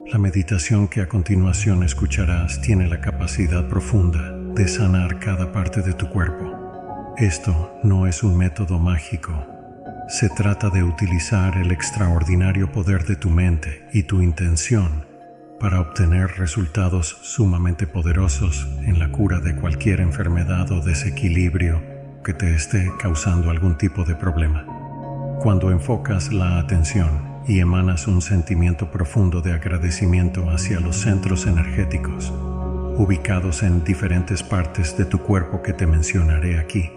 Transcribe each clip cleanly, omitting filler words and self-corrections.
La meditación que a continuación escucharás tiene la capacidad profunda de sanar cada parte de tu cuerpo. Esto no es un método mágico. Se trata de utilizar el extraordinario poder de tu mente y tu intención para obtener resultados sumamente poderosos en la cura de cualquier enfermedad o desequilibrio que te esté causando algún tipo de problema. Cuando enfocas la atención y emanas un sentimiento profundo de agradecimiento hacia los centros energéticos, ubicados en diferentes partes de tu cuerpo que te mencionaré aquí,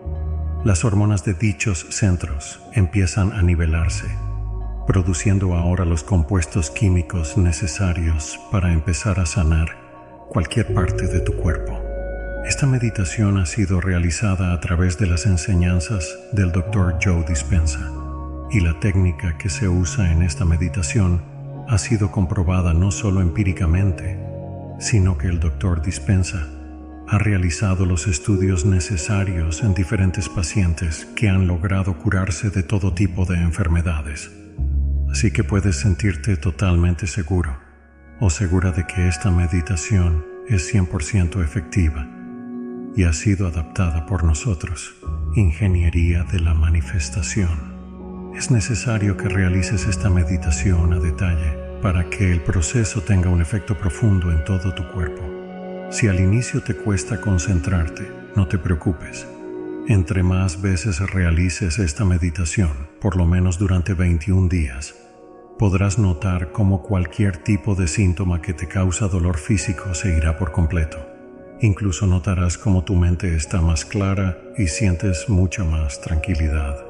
las hormonas de dichos centros empiezan a nivelarse, produciendo ahora los compuestos químicos necesarios para empezar a sanar cualquier parte de tu cuerpo. Esta meditación ha sido realizada a través de las enseñanzas del Dr. Joe Dispenza, y la técnica que se usa en esta meditación ha sido comprobada no solo empíricamente, sino que el Dr. Dispenza ha realizado los estudios necesarios en diferentes pacientes que han logrado curarse de todo tipo de enfermedades. Así que puedes sentirte totalmente seguro o segura de que esta meditación es 100% efectiva y ha sido adaptada por nosotros, Ingeniería de la Manifestación. Es necesario que realices esta meditación a detalle para que el proceso tenga un efecto profundo en todo tu cuerpo. Si al inicio te cuesta concentrarte, no te preocupes. Entre más veces realices esta meditación, por lo menos durante 21 días, podrás notar cómo cualquier tipo de síntoma que te causa dolor físico se irá por completo. Incluso notarás cómo tu mente está más clara y sientes mucha más tranquilidad.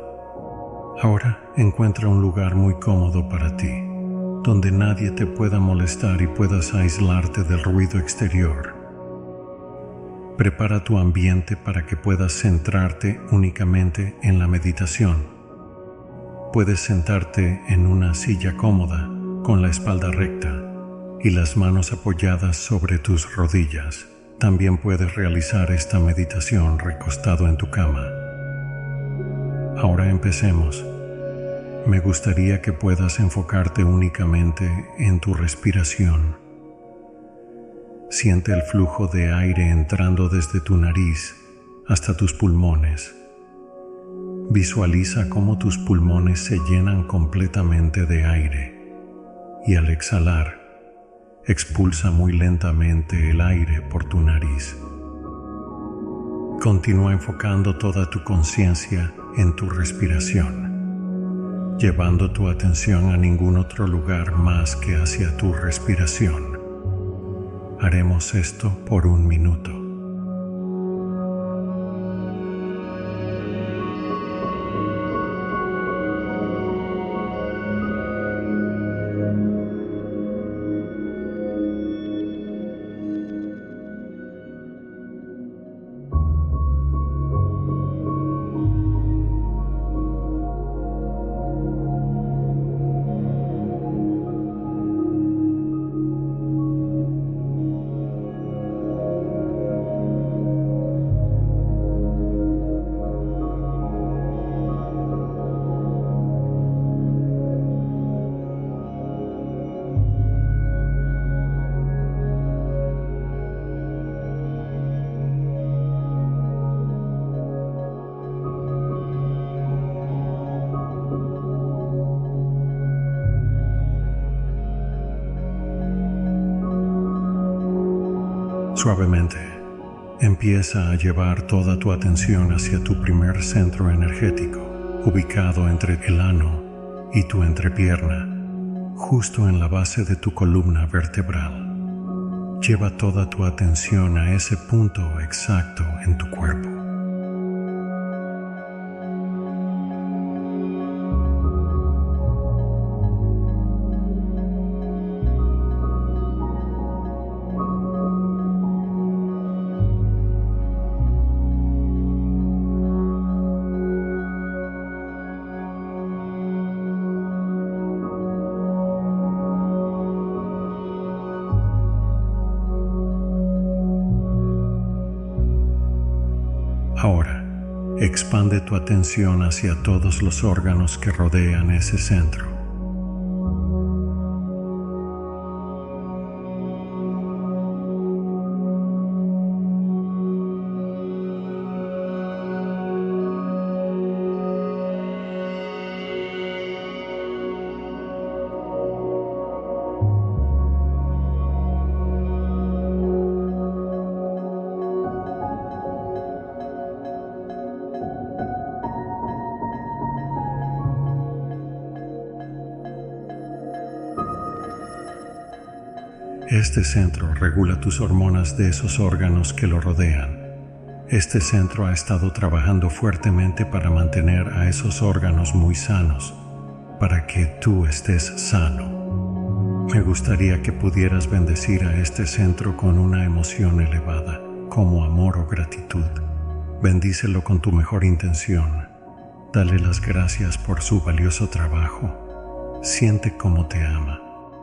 Ahora encuentra un lugar muy cómodo para ti, donde nadie te pueda molestar y puedas aislarte del ruido exterior. Prepara tu ambiente para que puedas centrarte únicamente en la meditación. Puedes sentarte en una silla cómoda, con la espalda recta y las manos apoyadas sobre tus rodillas. También puedes realizar esta meditación recostado en tu cama. Ahora empecemos. Me gustaría que puedas enfocarte únicamente en tu respiración. Siente el flujo de aire entrando desde tu nariz hasta tus pulmones. Visualiza cómo tus pulmones se llenan completamente de aire y al exhalar, expulsa muy lentamente el aire por tu nariz. Continúa enfocando toda tu conciencia en tu respiración, llevando tu atención a ningún otro lugar más que hacia tu respiración. Haremos esto por 1 minuto. Suavemente, empieza a llevar toda tu atención hacia tu primer centro energético, ubicado entre el ano y tu entrepierna, justo en la base de tu columna vertebral. Lleva toda tu atención a ese punto exacto en tu cuerpo. Ahora, expande tu atención hacia todos los órganos que rodean ese centro. Este centro regula tus hormonas de esos órganos que lo rodean. Este centro ha estado trabajando fuertemente para mantener a esos órganos muy sanos, para que tú estés sano. Me gustaría que pudieras bendecir a este centro con una emoción elevada, como amor o gratitud. Bendícelo con tu mejor intención. Dale las gracias por su valioso trabajo. Siente cómo te ama.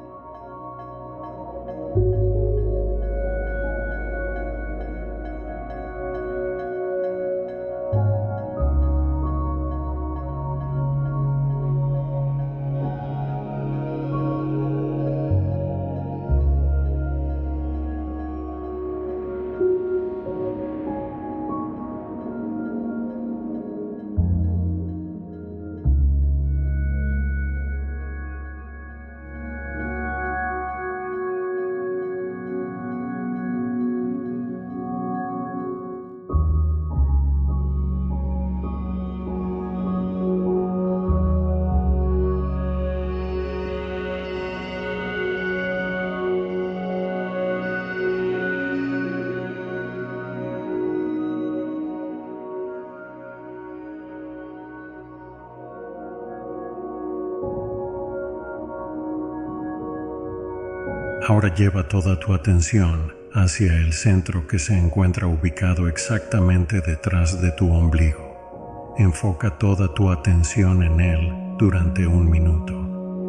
Ahora lleva toda tu atención hacia el centro que se encuentra ubicado exactamente detrás de tu ombligo. Enfoca toda tu atención en él durante 1 minuto.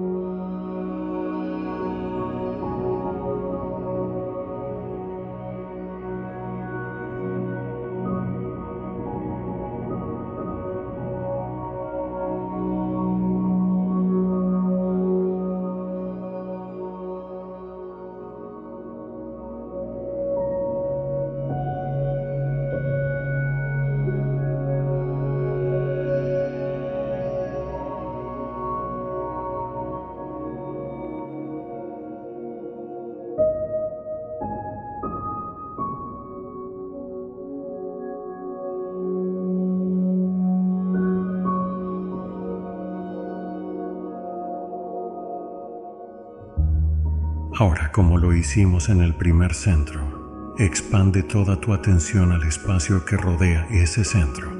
Ahora, como lo hicimos en el primer centro, expande toda tu atención al espacio que rodea ese centro.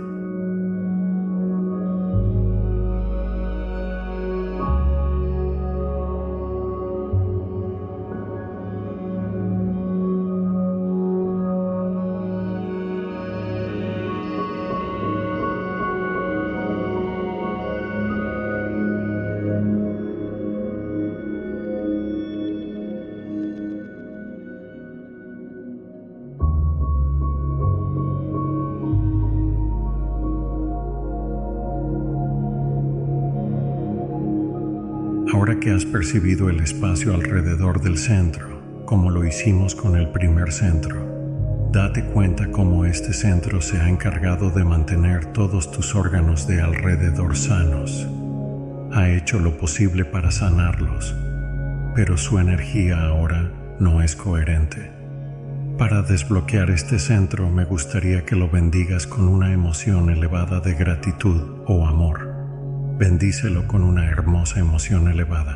Ahora que has percibido el espacio alrededor del centro, como lo hicimos con el primer centro, date cuenta cómo este centro se ha encargado de mantener todos tus órganos de alrededor sanos. Ha hecho lo posible para sanarlos, pero su energía ahora no es coherente. Para desbloquear este centro, me gustaría que lo bendigas con una emoción elevada de gratitud o amor. Bendícelo con una hermosa emoción elevada.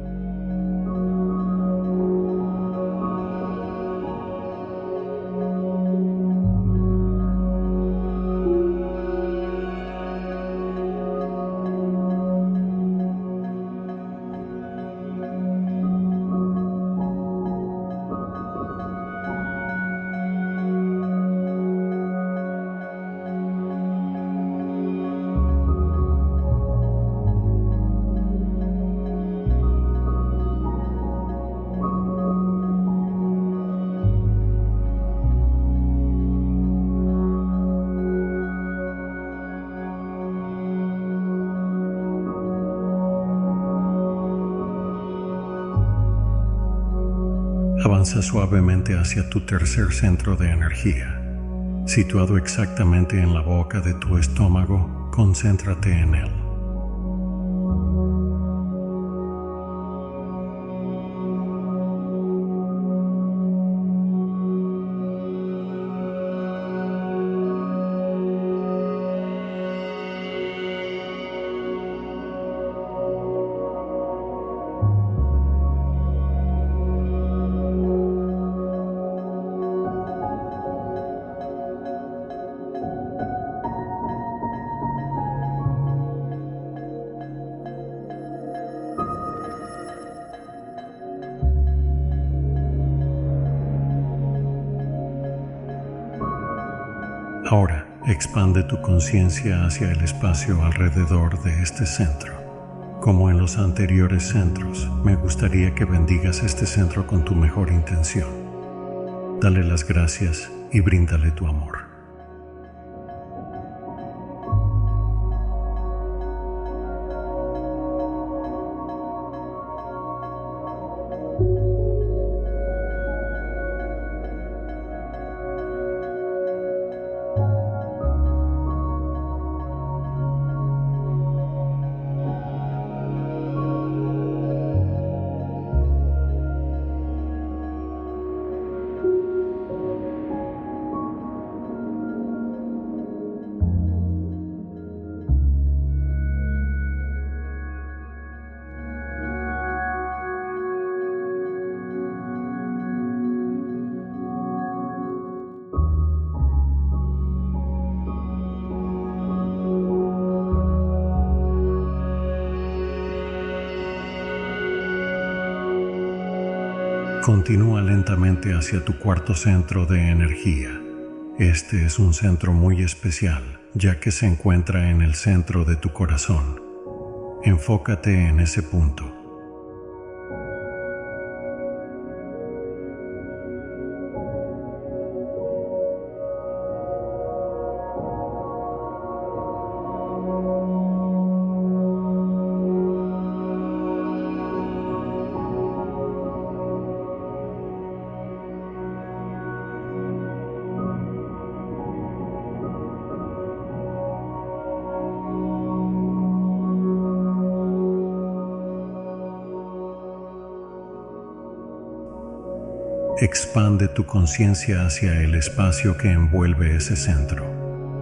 Avanza suavemente hacia tu tercer centro de energía. Situado exactamente en la boca de tu estómago, concéntrate en él. Ahora, expande tu conciencia hacia el espacio alrededor de este centro. Como en los anteriores centros, me gustaría que bendigas este centro con tu mejor intención. Dale las gracias y bríndale tu amor. Continúa lentamente hacia tu cuarto centro de energía. Este es un centro muy especial, ya que se encuentra en el centro de tu corazón. Enfócate en ese punto. Expande tu conciencia hacia el espacio que envuelve ese centro.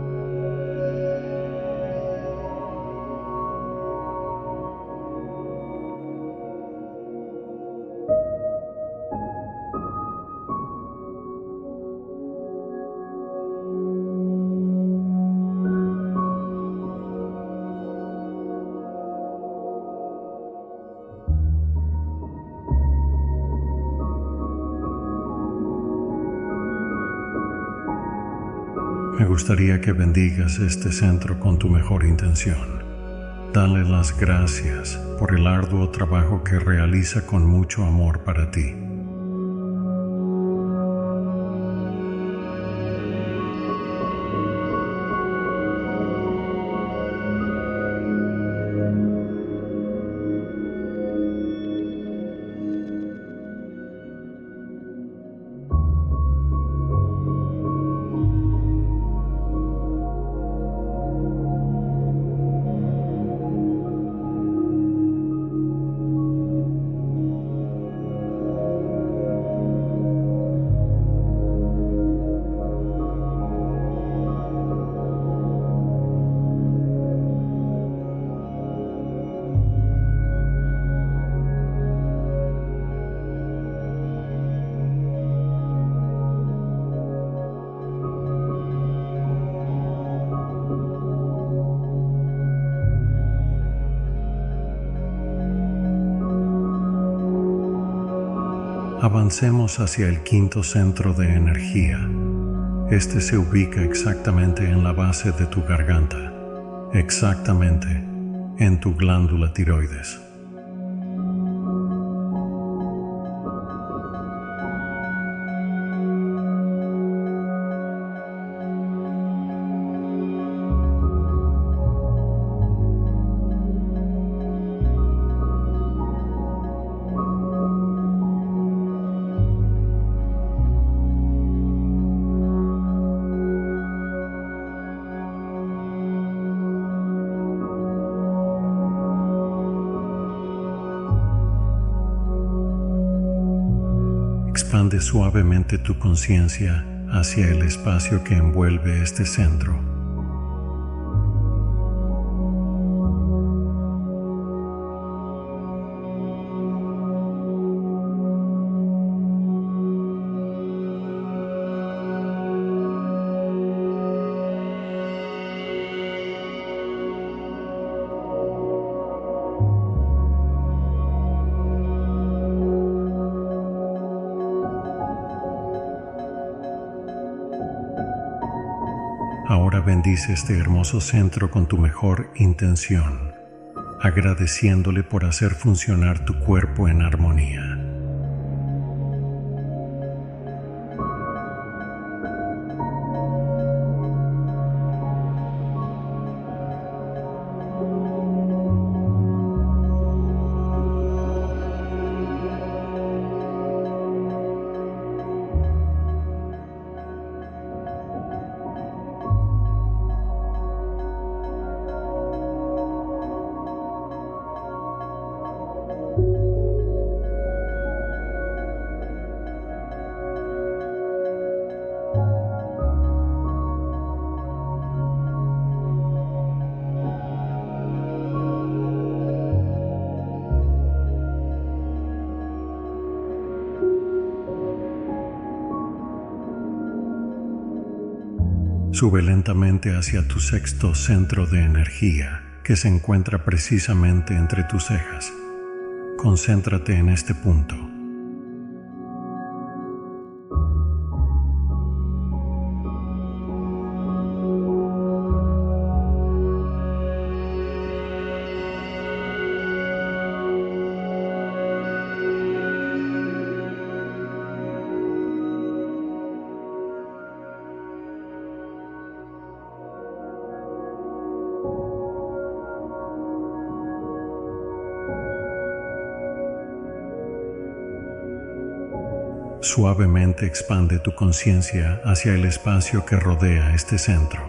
Me gustaría que bendigas este centro con tu mejor intención. Dale las gracias por el arduo trabajo que realiza con mucho amor para ti. Avancemos hacia el quinto centro de energía. Este se ubica exactamente en la base de tu garganta, exactamente en tu glándula tiroides. Expande suavemente tu conciencia hacia el espacio que envuelve este centro. Ahora bendice este hermoso centro con tu mejor intención, agradeciéndole por hacer funcionar tu cuerpo en armonía. Sube lentamente hacia tu sexto centro de energía, que se encuentra precisamente entre tus cejas. Concéntrate en este punto. Suavemente expande tu conciencia hacia el espacio que rodea este centro.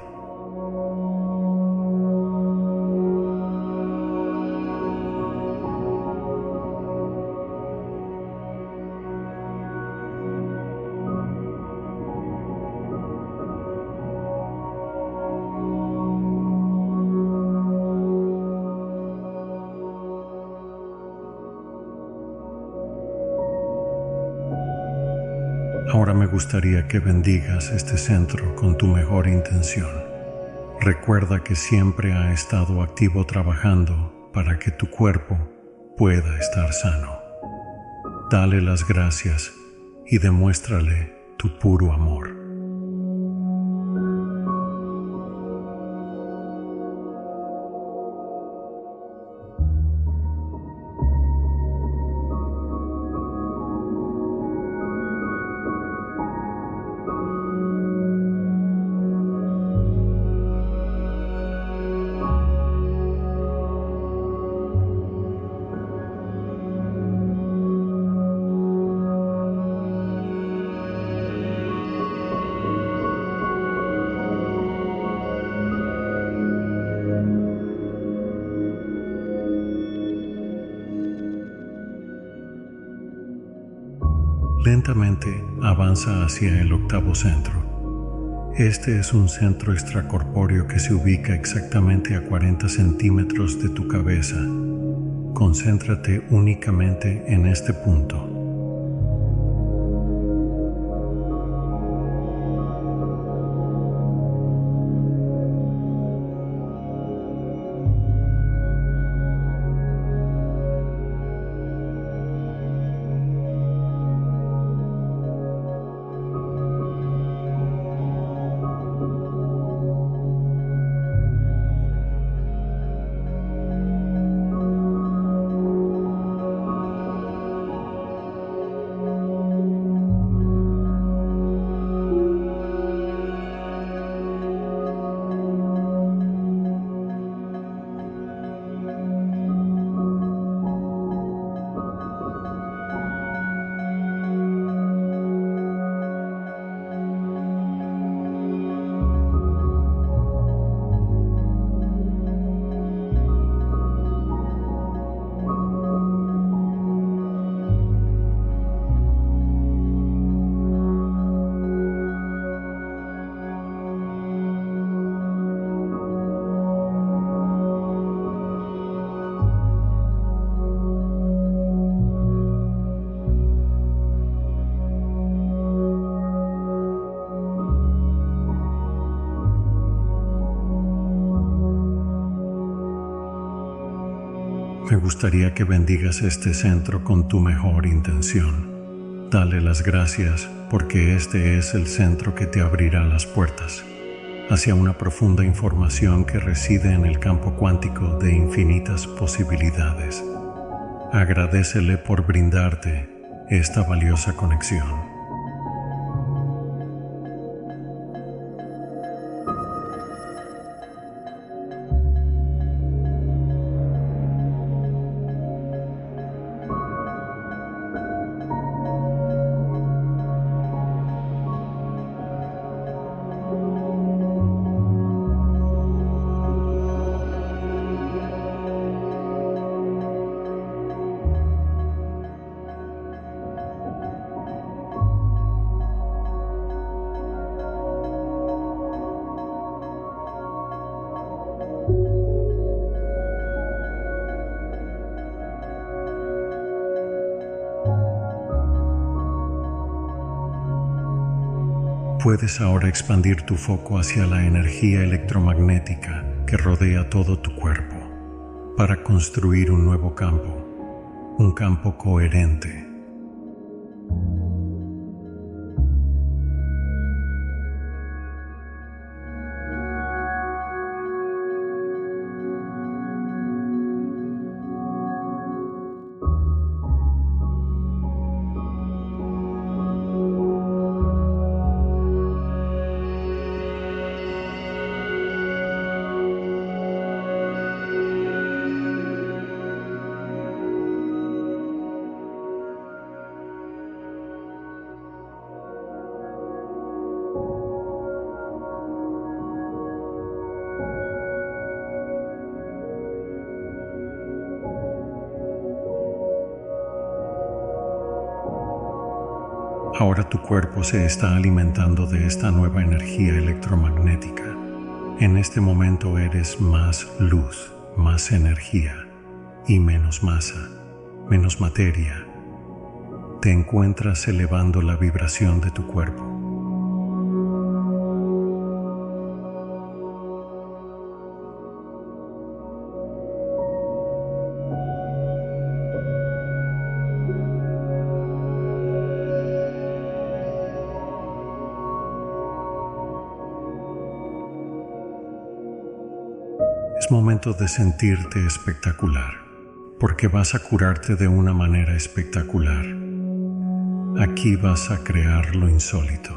Ahora me gustaría que bendigas este centro con tu mejor intención. Recuerda que siempre ha estado activo trabajando para que tu cuerpo pueda estar sano. Dale las gracias y demuéstrale tu puro amor. Lentamente avanza hacia el octavo centro. Este es un centro extracorpóreo que se ubica exactamente a 40 centímetros de tu cabeza. Concéntrate únicamente en este punto. Me gustaría que bendigas este centro con tu mejor intención. Dale las gracias porque este es el centro que te abrirá las puertas. hacia una profunda información que reside en el campo cuántico de infinitas posibilidades. Agradécele por brindarte esta valiosa conexión. Puedes ahora expandir tu foco hacia la energía electromagnética que rodea todo tu cuerpo para construir un nuevo campo, un campo coherente. Ahora tu cuerpo se está alimentando de esta nueva energía electromagnética. En este momento eres más luz, más energía y menos masa, menos materia. Te encuentras elevando la vibración de tu cuerpo. Es momento de sentirte espectacular, porque vas a curarte de una manera espectacular. Aquí vas a crear lo insólito.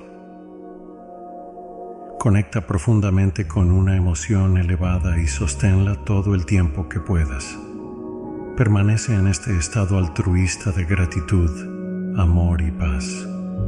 Conecta profundamente con una emoción elevada y sosténla todo el tiempo que puedas. Permanece en este estado altruista de gratitud, amor y paz.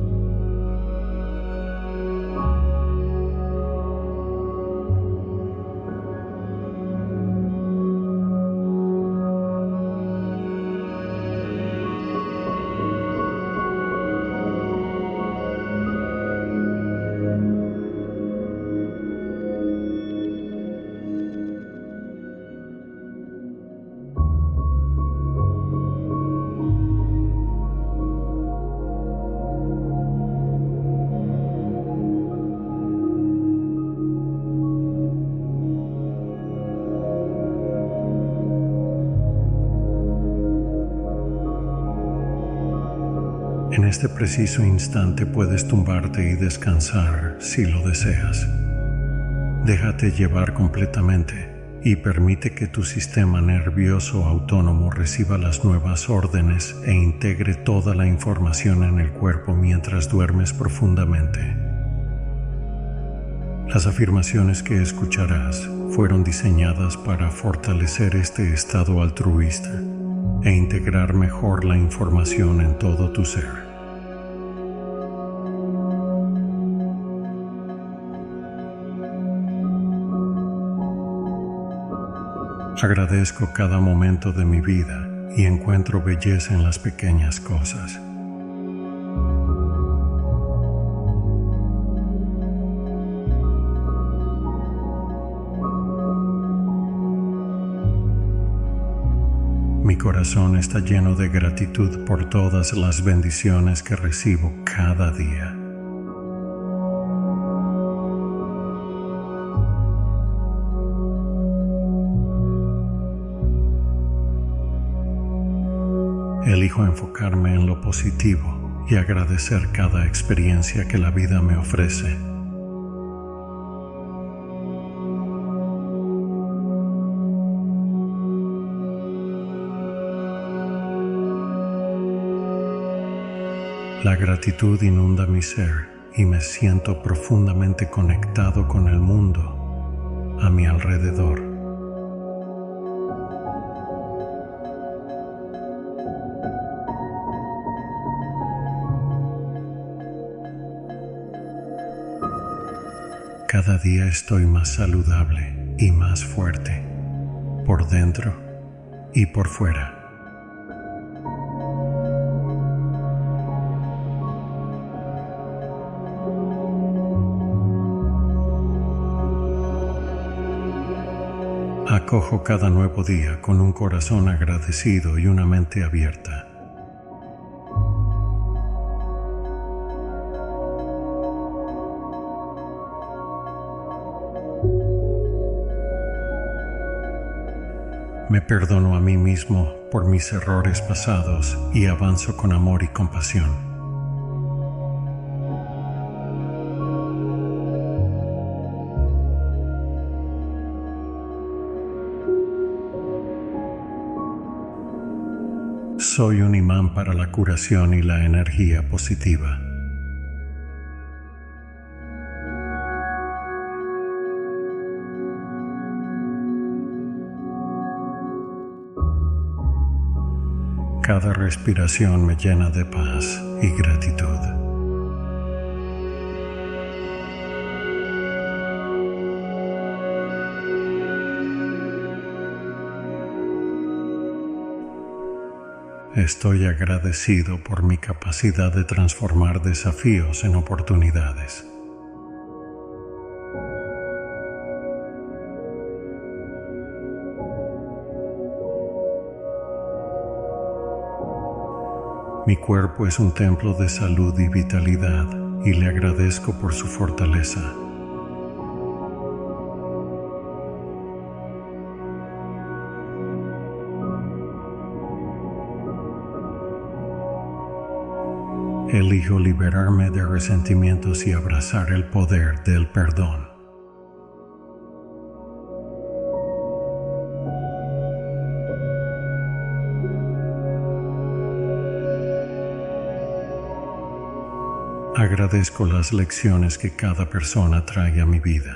En este preciso instante puedes tumbarte y descansar si lo deseas. Déjate llevar completamente y permite que tu sistema nervioso autónomo reciba las nuevas órdenes e integre toda la información en el cuerpo mientras duermes profundamente. Las afirmaciones que escucharás fueron diseñadas para fortalecer este estado altruista e integrar mejor la información en todo tu ser. Agradezco cada momento de mi vida y encuentro belleza en las pequeñas cosas. Mi corazón está lleno de gratitud por todas las bendiciones que recibo cada día. Elijo enfocarme en lo positivo y agradecer cada experiencia que la vida me ofrece. La gratitud inunda mi ser y me siento profundamente conectado con el mundo a mi alrededor. Cada día estoy más saludable y más fuerte, por dentro y por fuera. Acojo cada nuevo día con un corazón agradecido y una mente abierta. Me perdono a mí mismo por mis errores pasados y avanzo con amor y compasión. Soy un imán para la curación y la energía positiva. Cada respiración me llena de paz y gratitud. Estoy agradecido por mi capacidad de transformar desafíos en oportunidades. Mi cuerpo es un templo de salud y vitalidad y le agradezco por su fortaleza. Elijo liberarme de resentimientos y abrazar el poder del perdón. Agradezco las lecciones que cada persona trae a mi vida.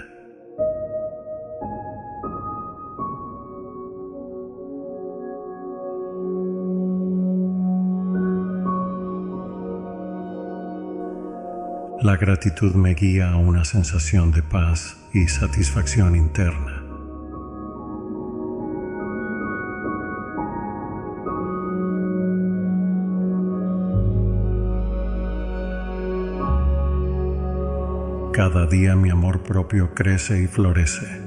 La gratitud me guía a una sensación de paz y satisfacción interna. Cada día mi amor propio crece y florece.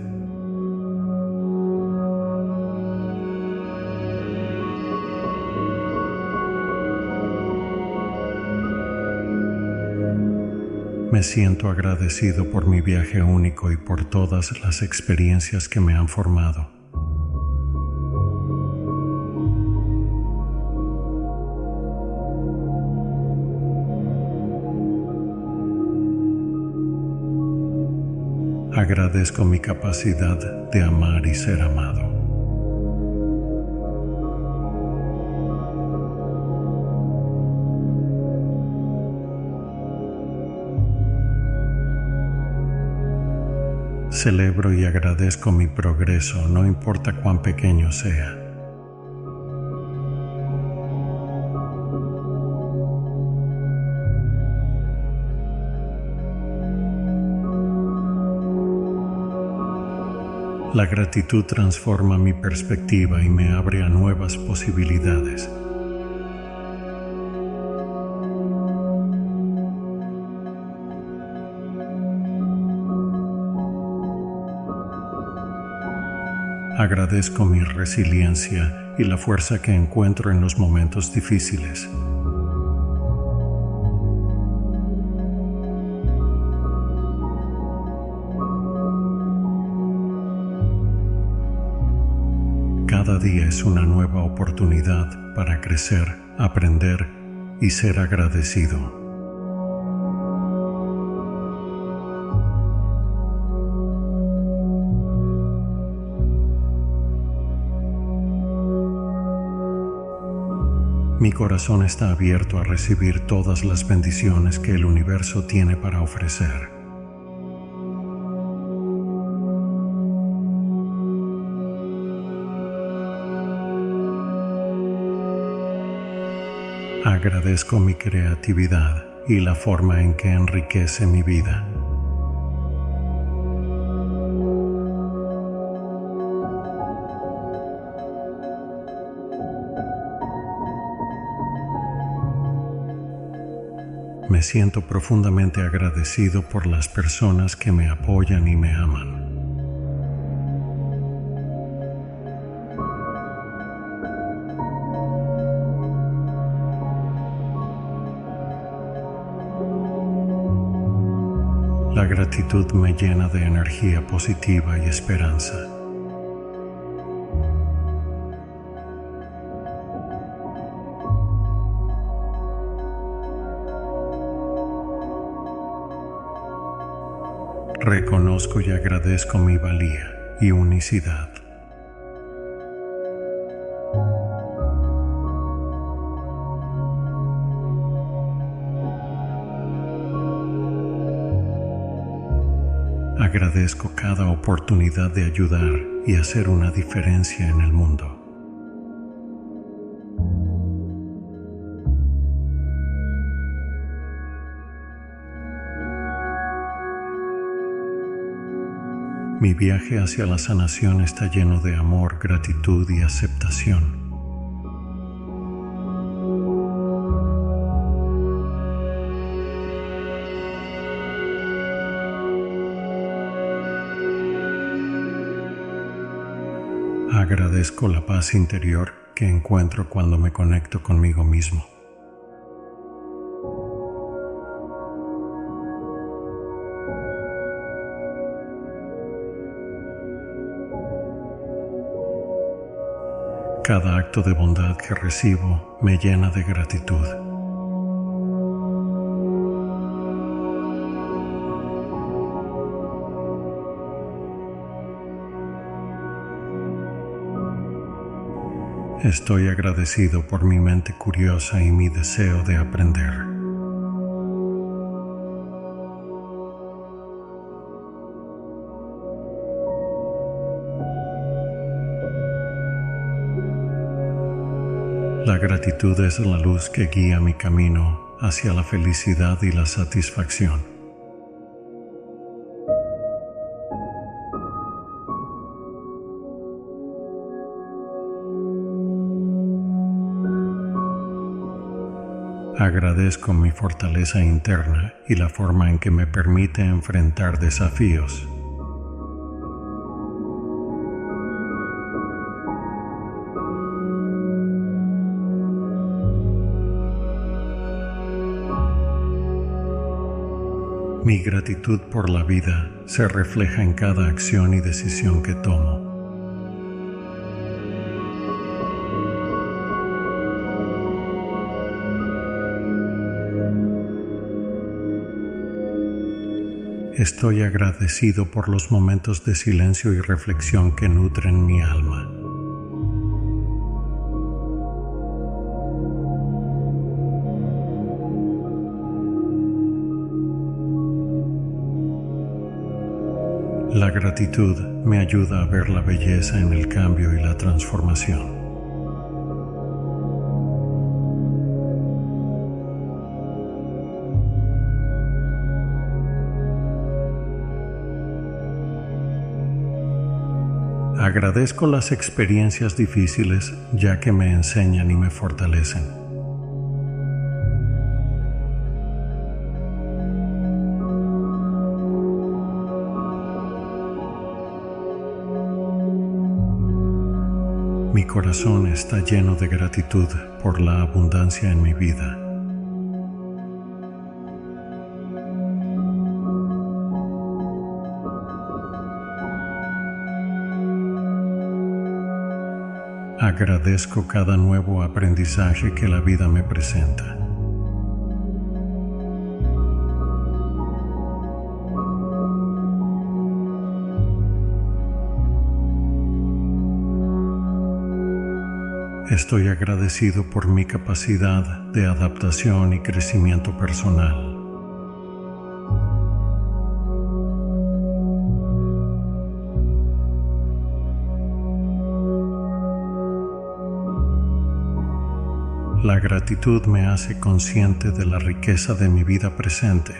Me siento agradecido por mi viaje único y por todas las experiencias que me han formado. Agradezco mi capacidad de amar y ser amado. Celebro y agradezco mi progreso, no importa cuán pequeño sea. La gratitud transforma mi perspectiva y me abre a nuevas posibilidades. Agradezco mi resiliencia y la fuerza que encuentro en los momentos difíciles. Cada día es una nueva oportunidad para crecer, aprender y ser agradecido. Mi corazón está abierto a recibir todas las bendiciones que el universo tiene para ofrecer. Agradezco mi creatividad y la forma en que enriquece mi vida. Me siento profundamente agradecido por las personas que me apoyan y me aman. La gratitud me llena de energía positiva y esperanza. Reconozco y agradezco mi valía y unicidad. Agradezco cada oportunidad de ayudar y hacer una diferencia en el mundo. Mi viaje hacia la sanación está lleno de amor, gratitud y aceptación. Agradezco la paz interior que encuentro cuando me conecto conmigo mismo. Cada acto de bondad que recibo me llena de gratitud. Estoy agradecido por mi mente curiosa y mi deseo de aprender. La gratitud es la luz que guía mi camino hacia la felicidad y la satisfacción. Agradezco mi fortaleza interna y la forma en que me permite enfrentar desafíos. Mi gratitud por la vida se refleja en cada acción y decisión que tomo. Estoy agradecido por los momentos de silencio y reflexión que nutren mi alma. La gratitud me ayuda a ver la belleza en el cambio y la transformación. Agradezco las experiencias difíciles ya que me enseñan y me fortalecen. Mi corazón está lleno de gratitud por la abundancia en mi vida. Agradezco cada nuevo aprendizaje que la vida me presenta. Estoy agradecido por mi capacidad de adaptación y crecimiento personal. La gratitud me hace consciente de la riqueza de mi vida presente.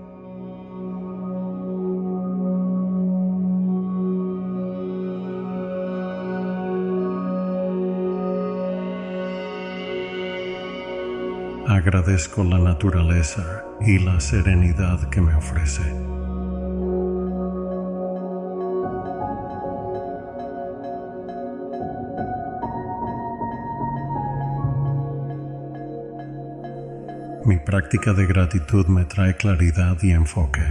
Agradezco la naturaleza y la serenidad que me ofrece. Mi práctica de gratitud me trae claridad y enfoque.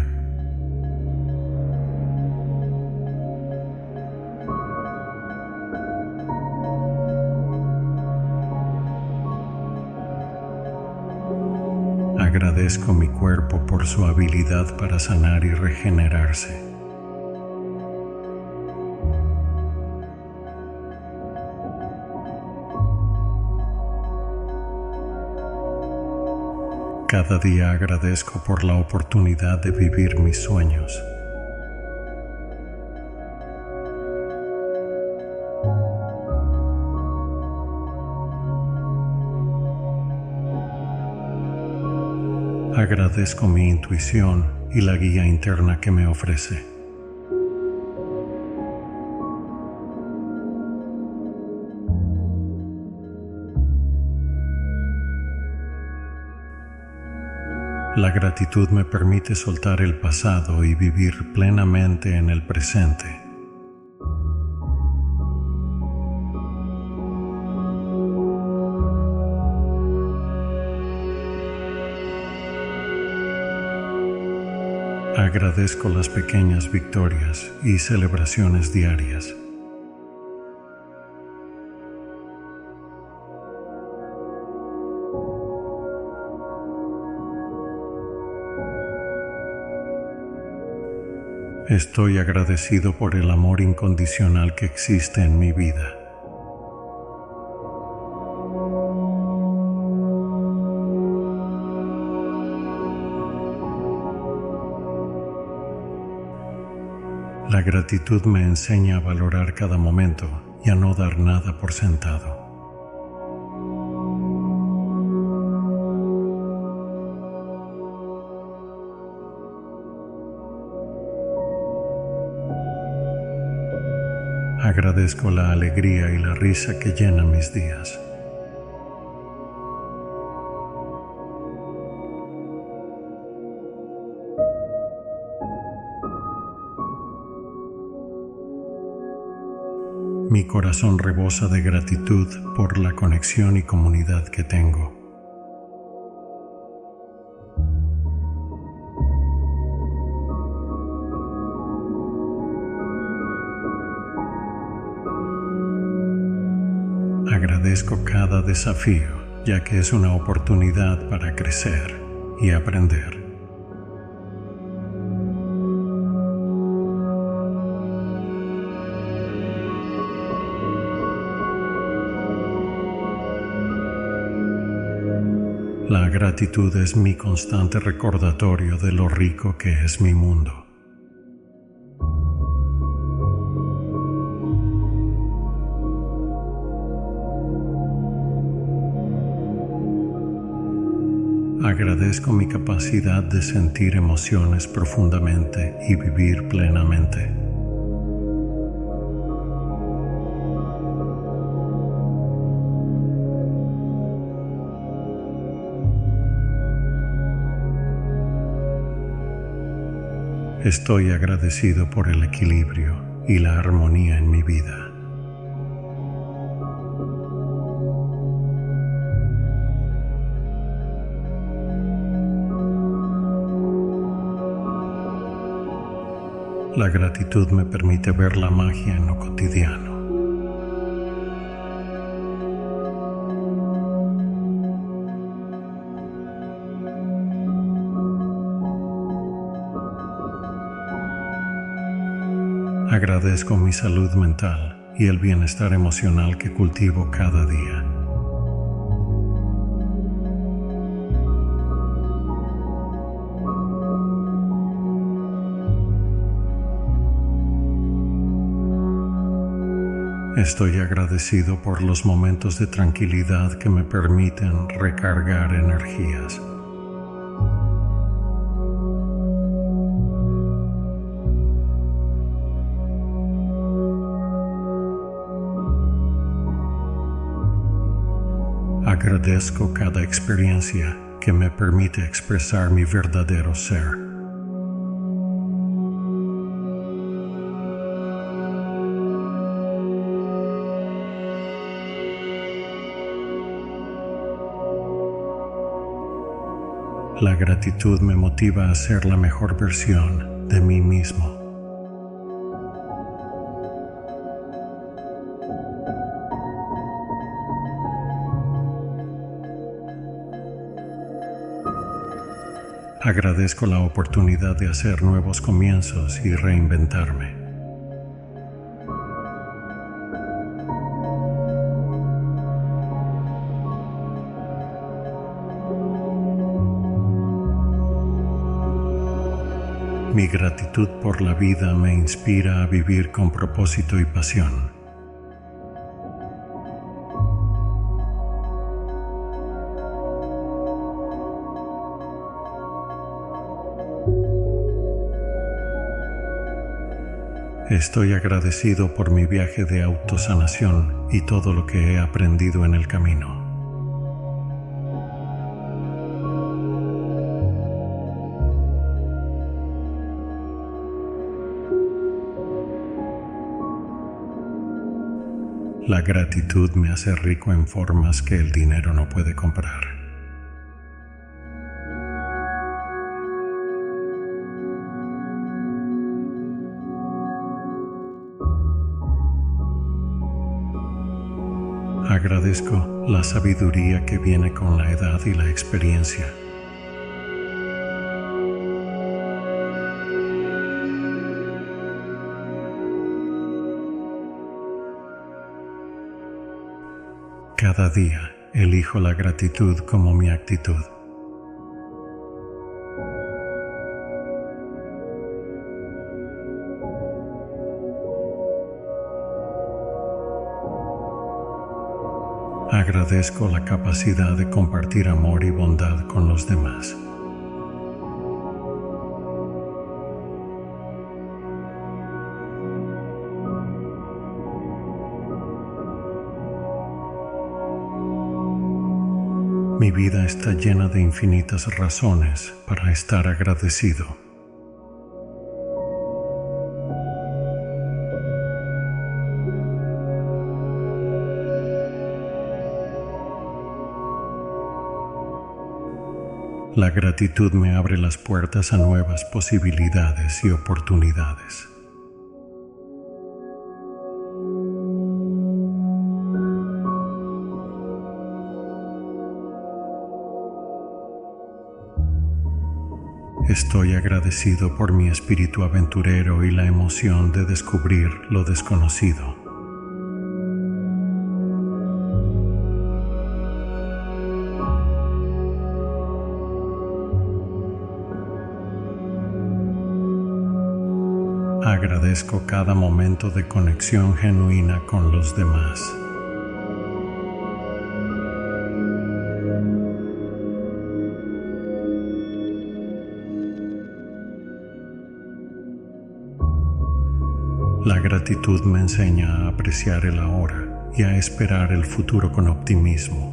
Agradezco mi cuerpo por su habilidad para sanar y regenerarse. Cada día agradezco por la oportunidad de vivir mis sueños. Agradezco mi intuición y la guía interna que me ofrece. La gratitud me permite soltar el pasado y vivir plenamente en el presente. Agradezco las pequeñas victorias y celebraciones diarias. Estoy agradecido por el amor incondicional que existe en mi vida. La gratitud me enseña a valorar cada momento y a no dar nada por sentado. Agradezco la alegría y la risa que llenan mis días. Mi corazón rebosa de gratitud por la conexión y comunidad que tengo. Agradezco cada desafío, ya que es una oportunidad para crecer y aprender. La gratitud es mi constante recordatorio de lo rico que es mi mundo. Agradezco mi capacidad de sentir emociones profundamente y vivir plenamente. Estoy agradecido por el equilibrio y la armonía en mi vida. La gratitud me permite ver la magia en lo cotidiano. Agradezco mi salud mental y el bienestar emocional que cultivo cada día. Estoy agradecido por los momentos de tranquilidad que me permiten recargar energías. Agradezco cada experiencia que me permite expresar mi verdadero ser. La gratitud me motiva a ser la mejor versión de mí mismo. Agradezco la oportunidad de hacer nuevos comienzos y reinventarme. Mi gratitud por la vida me inspira a vivir con propósito y pasión. Estoy agradecido por mi viaje de autosanación y todo lo que he aprendido en el camino. La gratitud me hace rico en formas que el dinero no puede comprar. Agradezco la sabiduría que viene con la edad y la experiencia. Cada día elijo la gratitud como mi actitud. Agradezco la capacidad de compartir amor y bondad con los demás. Mi vida está llena de infinitas razones para estar agradecido. La gratitud me abre las puertas a nuevas posibilidades y oportunidades. Estoy agradecido por mi espíritu aventurero y la emoción de descubrir lo desconocido. Agradezco cada momento de conexión genuina con los demás. La gratitud me enseña a apreciar el ahora y a esperar el futuro con optimismo.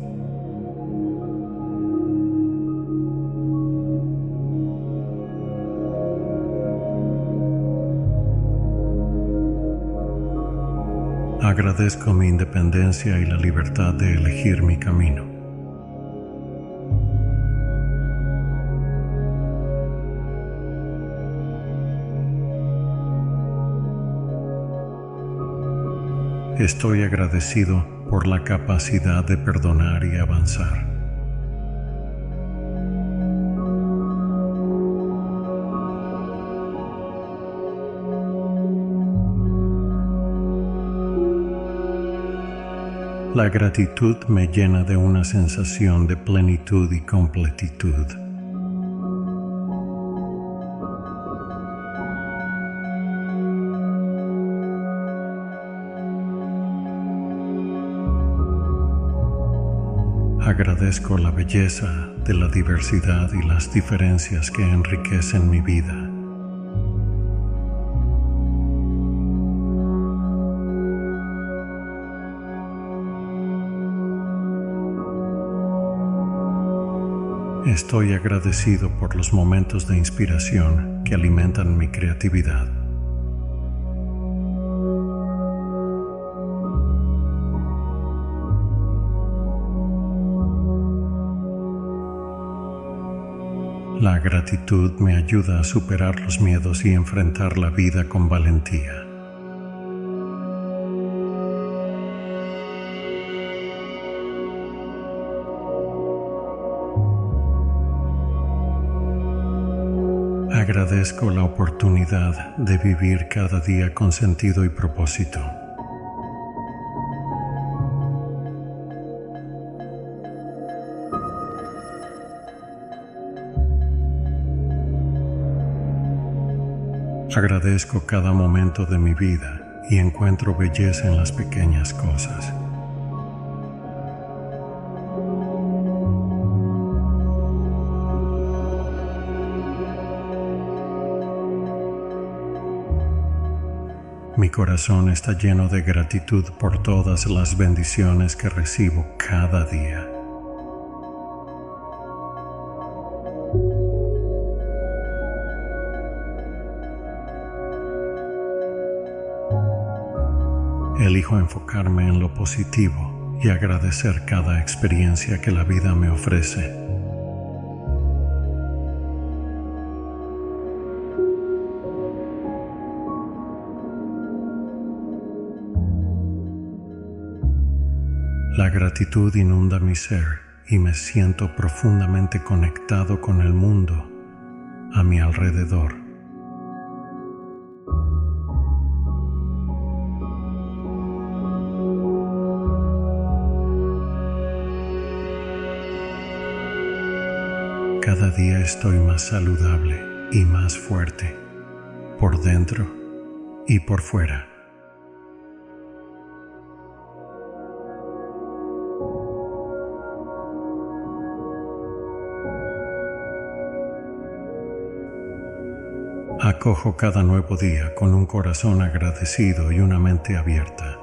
Agradezco mi independencia y la libertad de elegir mi camino. Estoy agradecido por la capacidad de perdonar y avanzar. La gratitud me llena de una sensación de plenitud y completitud. Agradezco la belleza de la diversidad y las diferencias que enriquecen mi vida. Estoy agradecido por los momentos de inspiración que alimentan mi creatividad. La gratitud me ayuda a superar los miedos y enfrentar la vida con valentía. Agradezco la oportunidad de vivir cada día con sentido y propósito. Agradezco cada momento de mi vida y encuentro belleza en las pequeñas cosas. Mi corazón está lleno de gratitud por todas las bendiciones que recibo cada día. Elijo enfocarme en lo positivo y agradecer cada experiencia que la vida me ofrece. La gratitud inunda mi ser y me siento profundamente conectado con el mundo a mi alrededor. Cada día estoy más saludable y más fuerte, por dentro y por fuera. Acojo cada nuevo día con un corazón agradecido y una mente abierta.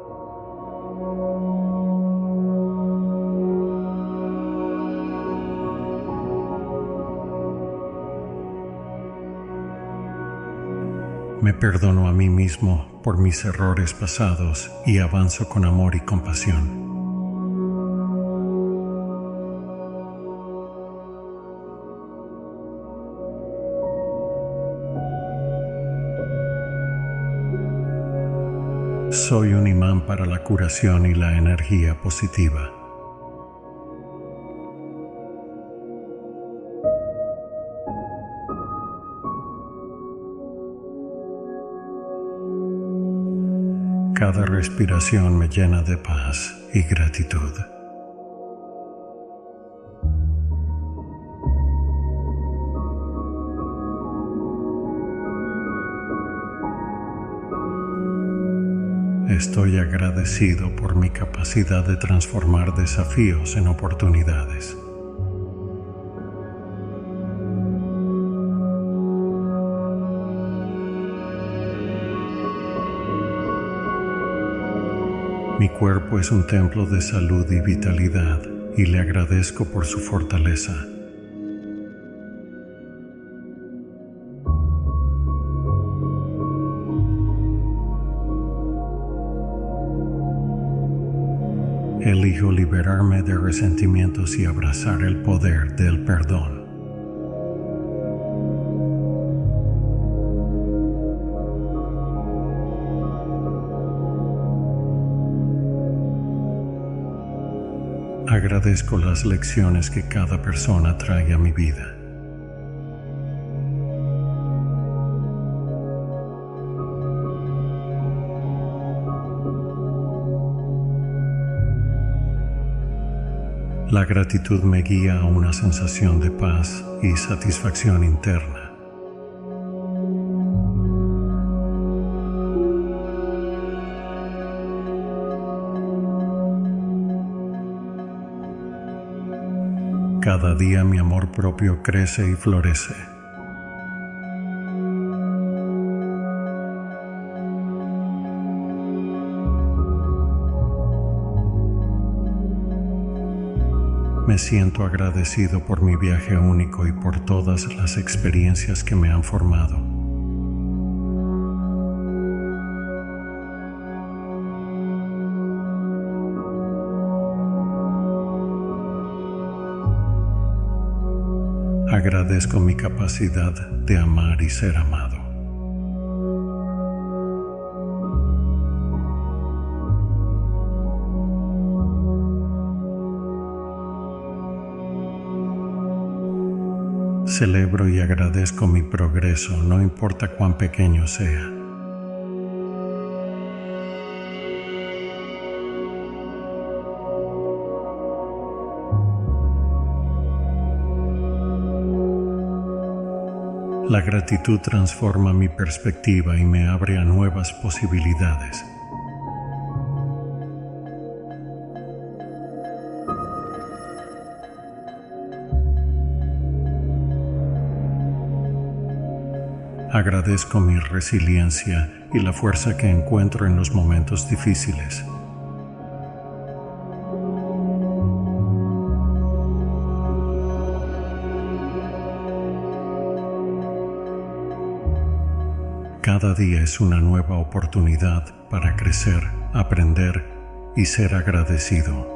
Me perdono a mí mismo por mis errores pasados y avanzo con amor y compasión. Soy un imán para la curación y la energía positiva. Cada respiración me llena de paz y gratitud. Estoy agradecido por mi capacidad de transformar desafíos en oportunidades. Mi cuerpo es un templo de salud y vitalidad y le agradezco por su fortaleza. Elijo liberarme de resentimientos y abrazar el poder del perdón. Agradezco las lecciones que cada persona trae a mi vida. La gratitud me guía a una sensación de paz y satisfacción interna. Cada día mi amor propio crece y florece. Me siento agradecido por mi viaje único y por todas las experiencias que me han formado. Agradezco mi capacidad de amar y ser amado. Celebro y agradezco mi progreso, no importa cuán pequeño sea. La gratitud transforma mi perspectiva y me abre a nuevas posibilidades. Agradezco mi resiliencia y la fuerza que encuentro en los momentos difíciles. Cada día es una nueva oportunidad para crecer, aprender y ser agradecido.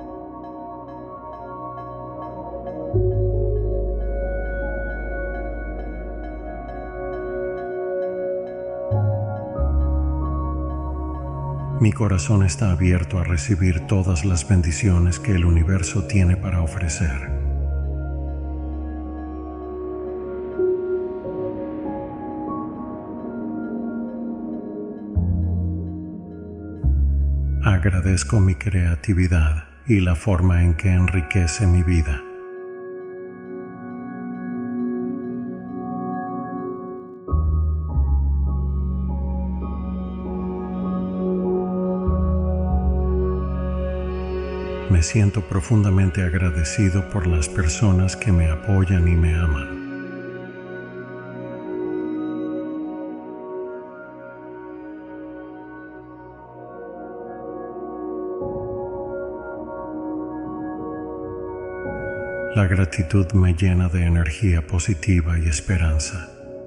Mi corazón está abierto a recibir todas las bendiciones que el universo tiene para ofrecer. Agradezco mi creatividad y la forma en que enriquece mi vida. Me siento profundamente agradecido por las personas que me apoyan y me aman. La gratitud me llena de energía positiva y esperanza.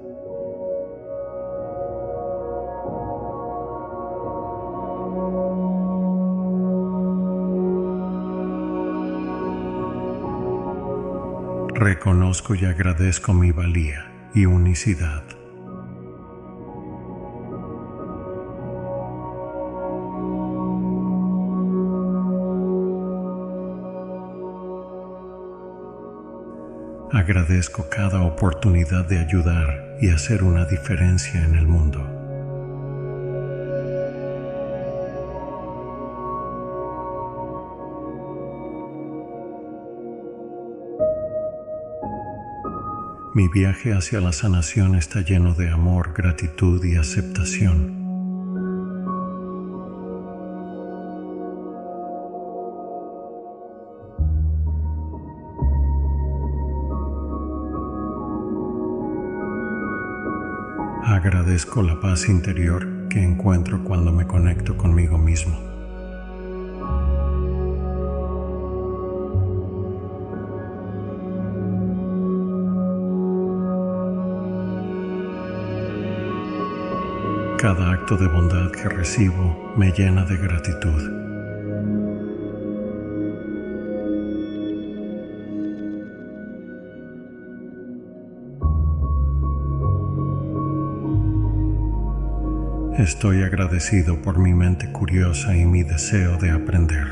Reconozco y agradezco mi valía y unicidad. Agradezco cada oportunidad de ayudar y hacer una diferencia en el mundo. Mi viaje hacia la sanación está lleno de amor, gratitud y aceptación. Agradezco la paz interior que encuentro cuando me conecto conmigo mismo. Cada acto de bondad que recibo me llena de gratitud. Estoy agradecido por mi mente curiosa y mi deseo de aprender.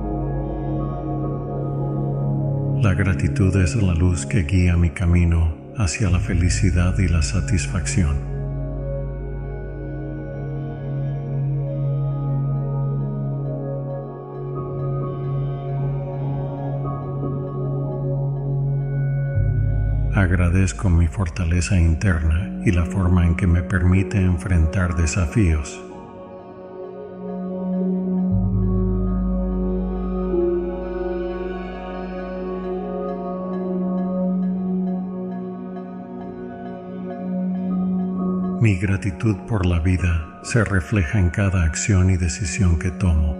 La gratitud es la luz que guía mi camino hacia la felicidad y la satisfacción. Agradezco mi fortaleza interna y la forma en que me permite enfrentar desafíos. Mi gratitud por la vida se refleja en cada acción y decisión que tomo.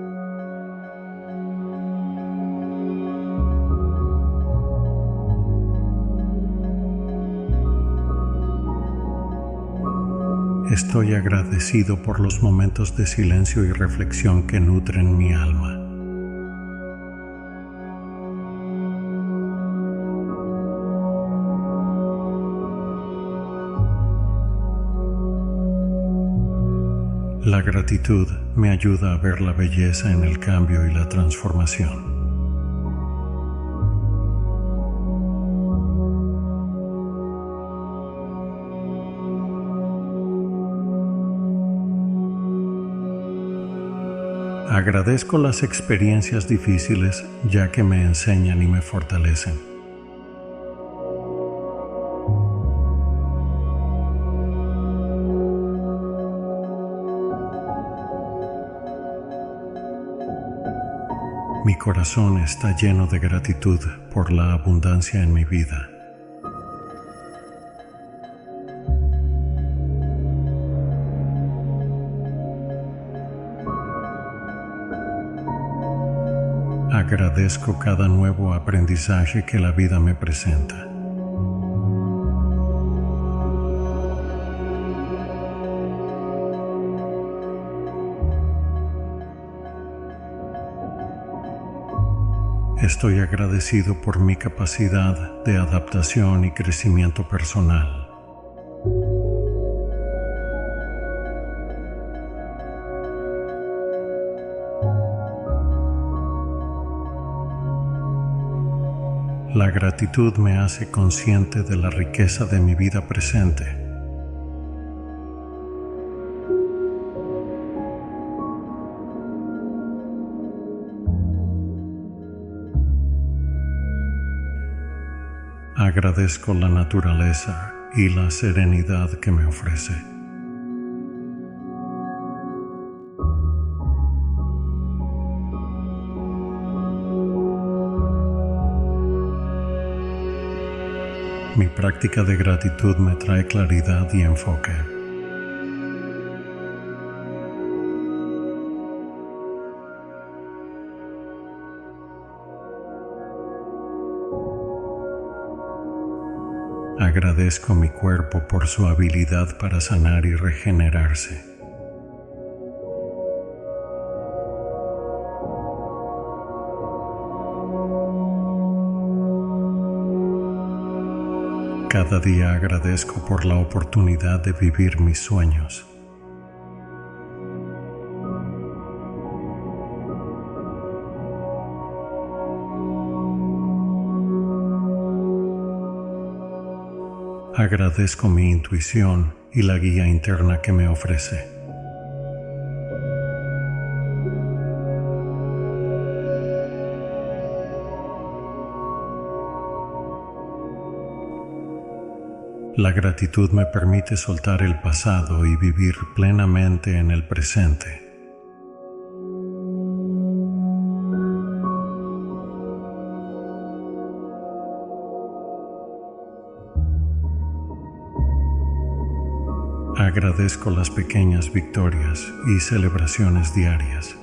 Estoy agradecido por los momentos de silencio y reflexión que nutren mi alma. La gratitud me ayuda a ver la belleza en el cambio y la transformación. Agradezco las experiencias difíciles ya que me enseñan y me fortalecen. Mi corazón está lleno de gratitud por la abundancia en mi vida. Agradezco cada nuevo aprendizaje que la vida me presenta. Estoy agradecido por mi capacidad de adaptación y crecimiento personal. La gratitud me hace consciente de la riqueza de mi vida presente. Agradezco la naturaleza y la serenidad que me ofrece. Mi práctica de gratitud me trae claridad y enfoque. Agradezco mi cuerpo por su habilidad para sanar y regenerarse. Cada día agradezco por la oportunidad de vivir mis sueños. Agradezco mi intuición y la guía interna que me ofrece. La gratitud me permite soltar el pasado y vivir plenamente en el presente. Agradezco las pequeñas victorias y celebraciones diarias.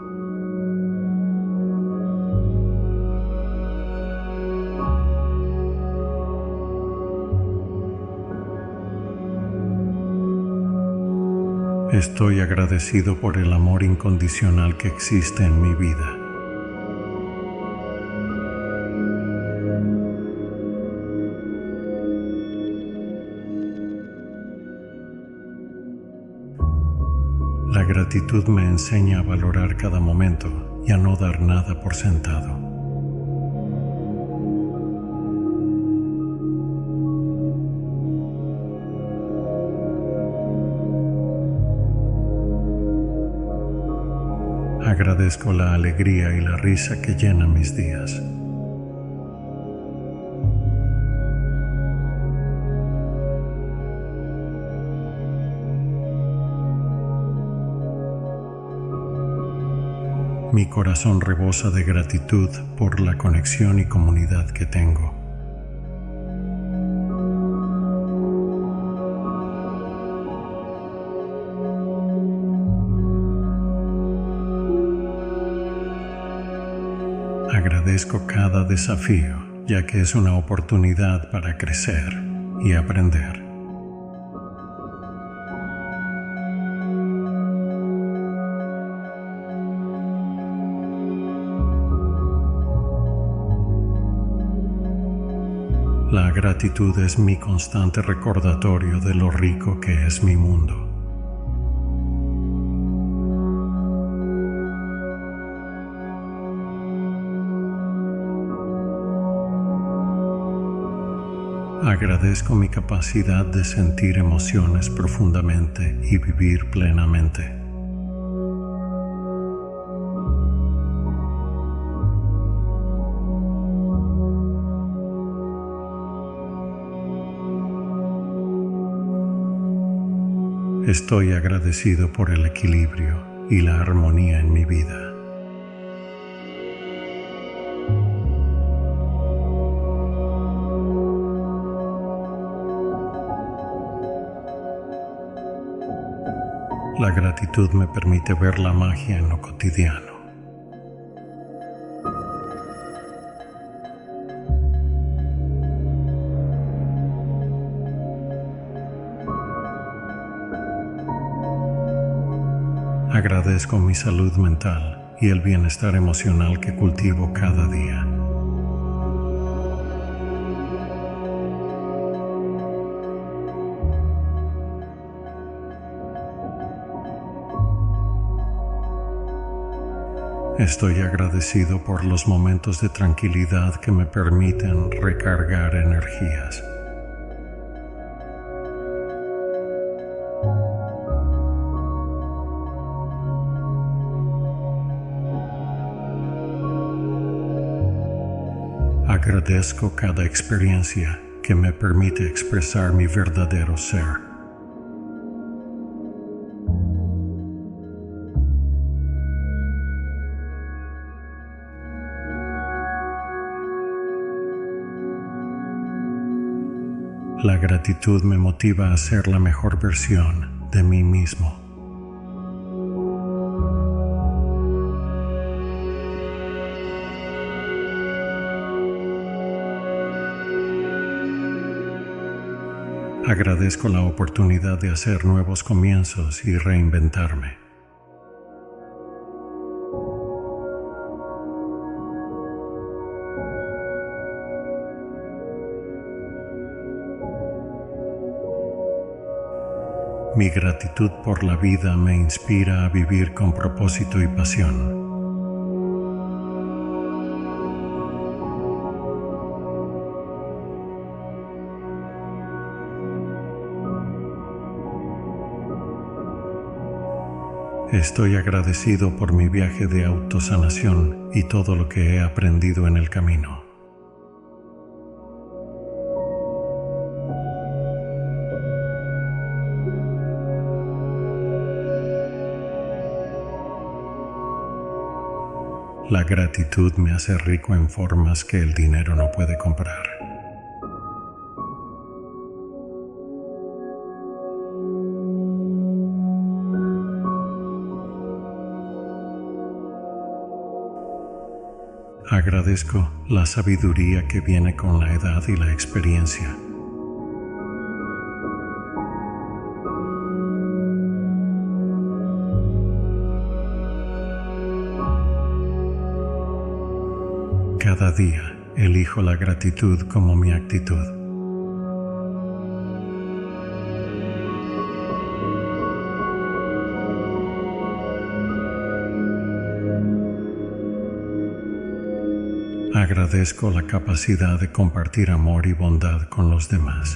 Estoy agradecido por el amor incondicional que existe en mi vida. La gratitud me enseña a valorar cada momento y a no dar nada por sentado. Agradezco la alegría y la risa que llenan mis días. Mi corazón rebosa de gratitud por la conexión y comunidad que tengo. Agradezco cada desafío, ya que es una oportunidad para crecer y aprender. La gratitud es mi constante recordatorio de lo rico que es mi mundo. Agradezco mi capacidad de sentir emociones profundamente y vivir plenamente. Estoy agradecido por el equilibrio y la armonía en mi vida. La gratitud me permite ver la magia en lo cotidiano. Agradezco mi salud mental y el bienestar emocional que cultivo cada día. Estoy agradecido por los momentos de tranquilidad que me permiten recargar energías. Agradezco cada experiencia que me permite expresar mi verdadero ser. La gratitud me motiva a ser la mejor versión de mí mismo. Agradezco la oportunidad de hacer nuevos comienzos y reinventarme. Mi gratitud por la vida me inspira a vivir con propósito y pasión. Estoy agradecido por mi viaje de autosanación y todo lo que he aprendido en el camino. La gratitud me hace rico en formas que el dinero no puede comprar. Agradezco la sabiduría que viene con la edad y la experiencia. Cada día elijo la gratitud como mi actitud. Agradezco la capacidad de compartir amor y bondad con los demás.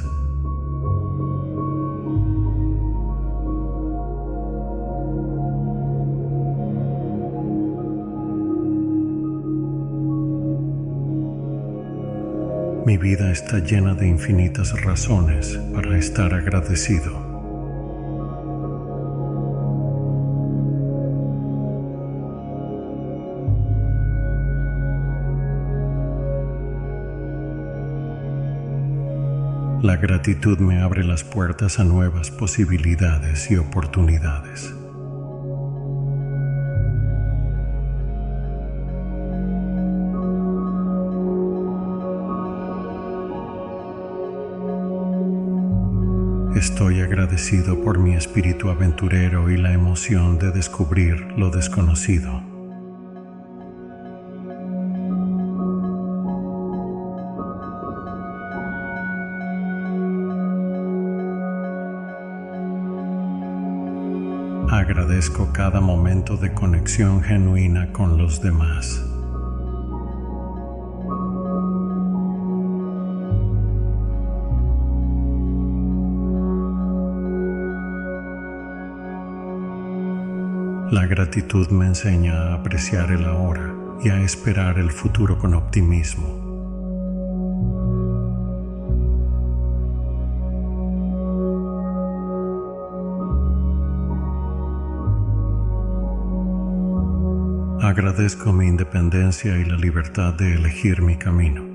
Mi vida está llena de infinitas razones para estar agradecido. La gratitud me abre las puertas a nuevas posibilidades y oportunidades. Estoy agradecido por mi espíritu aventurero y la emoción de descubrir lo desconocido. Agradezco cada momento de conexión genuina con los demás. La gratitud me enseña a apreciar el ahora y a esperar el futuro con optimismo. Agradezco mi independencia y la libertad de elegir mi camino.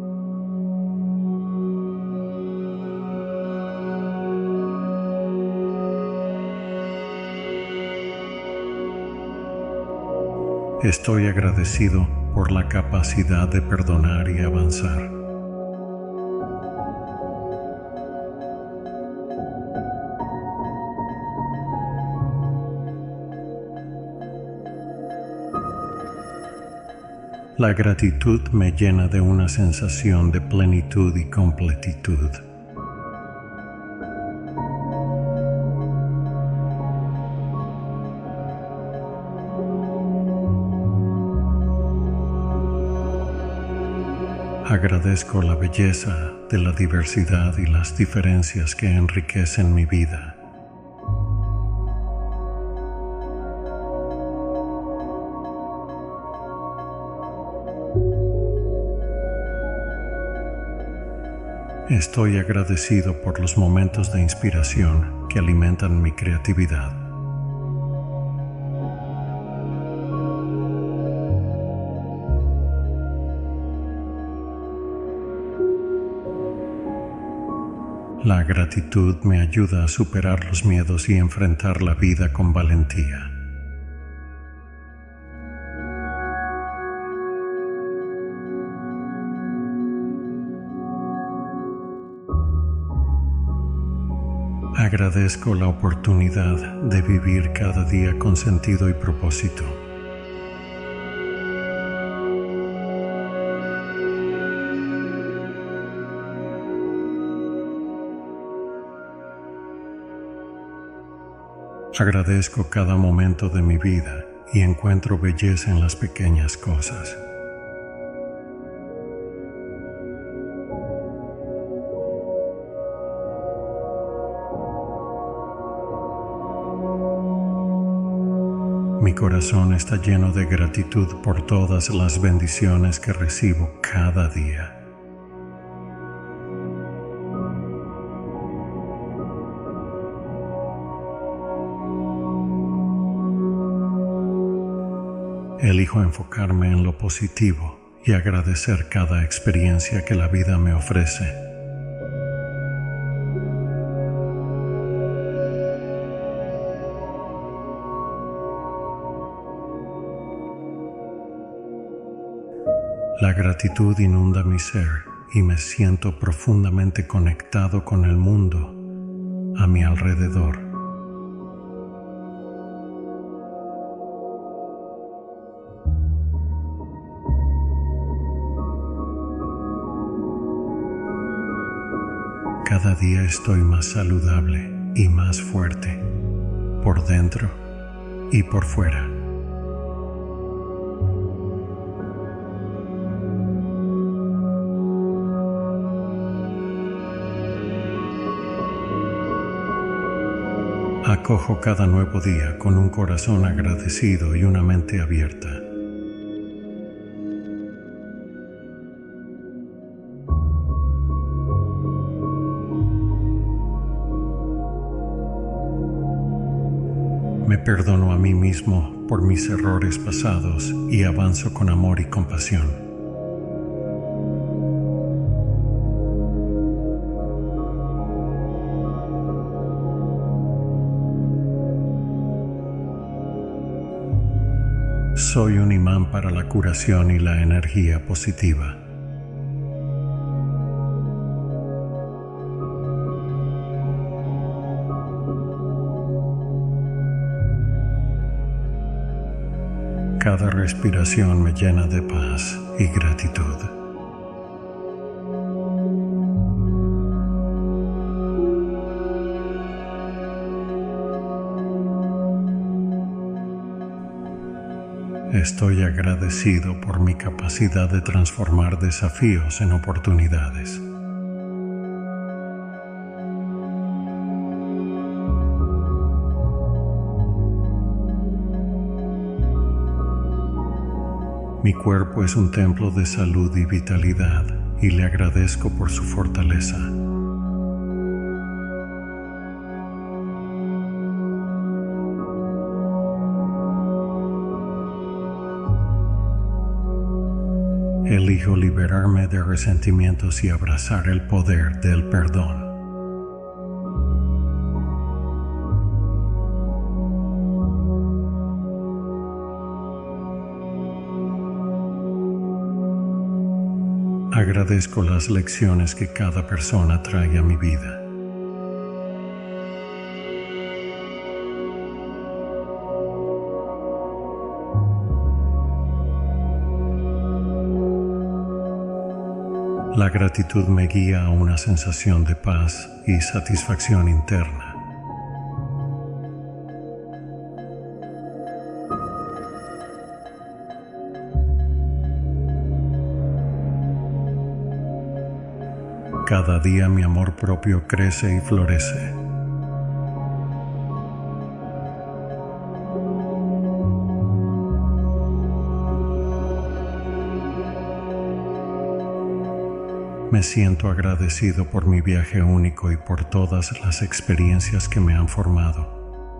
Estoy agradecido por la capacidad de perdonar y avanzar. La gratitud me llena de una sensación de plenitud y completitud. Agradezco la belleza de la diversidad y las diferencias que enriquecen mi vida. Estoy agradecido por los momentos de inspiración que alimentan mi creatividad. La gratitud me ayuda a superar los miedos y enfrentar la vida con valentía. Agradezco la oportunidad de vivir cada día con sentido y propósito. Agradezco cada momento de mi vida y encuentro belleza en las pequeñas cosas. Mi corazón está lleno de gratitud por todas las bendiciones que recibo cada día. Elijo enfocarme en lo positivo y agradecer cada experiencia que la vida me ofrece. La gratitud inunda mi ser y me siento profundamente conectado con el mundo a mi alrededor. Cada día estoy más saludable y más fuerte, por dentro y por fuera. Acojo cada nuevo día con un corazón agradecido y una mente abierta. perdono a mí mismo por mis errores pasados y avanzo con amor y compasión. Soy un imán para la curación y la energía positiva. Cada respiración me llena de paz y gratitud. Estoy agradecido por mi capacidad de transformar desafíos en oportunidades. Mi cuerpo es un templo de salud y vitalidad, y le agradezco por su fortaleza. Elijo liberarme de resentimientos y abrazar el poder del perdón. Agradezco las lecciones que cada persona trae a mi vida. La gratitud me guía a una sensación de paz y satisfacción interna. Cada día mi amor propio crece y florece. Me siento agradecido por mi viaje único y por todas las experiencias que me han formado.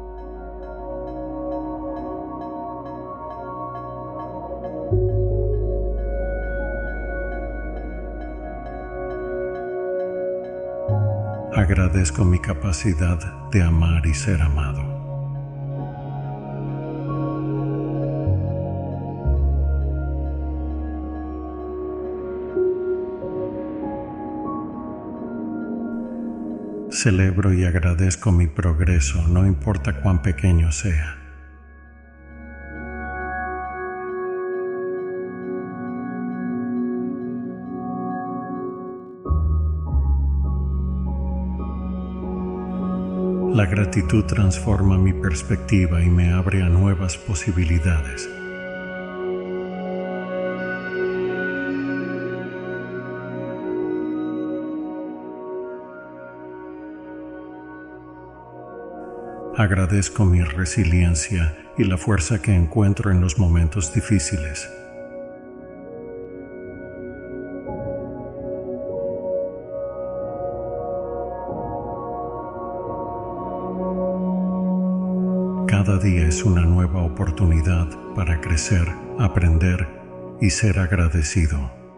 Agradezco mi capacidad de amar y ser amado. Celebro y agradezco mi progreso, no importa cuán pequeño sea. La gratitud transforma mi perspectiva y me abre a nuevas posibilidades. Agradezco mi resiliencia y la fuerza que encuentro en los momentos difíciles. Cada día es una nueva oportunidad para crecer, aprender y ser agradecido.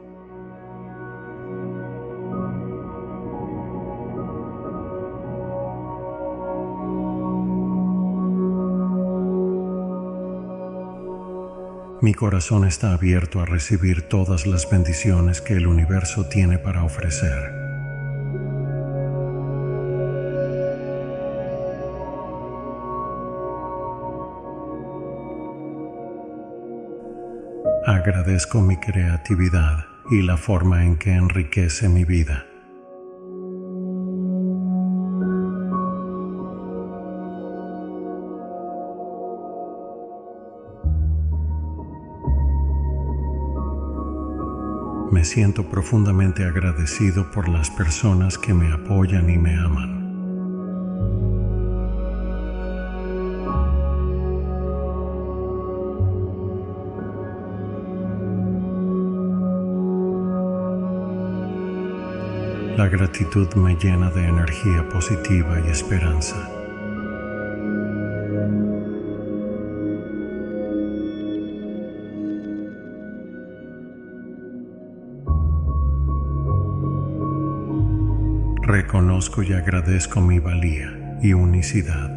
Mi corazón está abierto a recibir todas las bendiciones que el universo tiene para ofrecer. Agradezco mi creatividad y la forma en que enriquece mi vida. Me siento profundamente agradecido por las personas que me apoyan y me aman. La gratitud me llena de energía positiva y esperanza. Reconozco y agradezco mi valía y unicidad.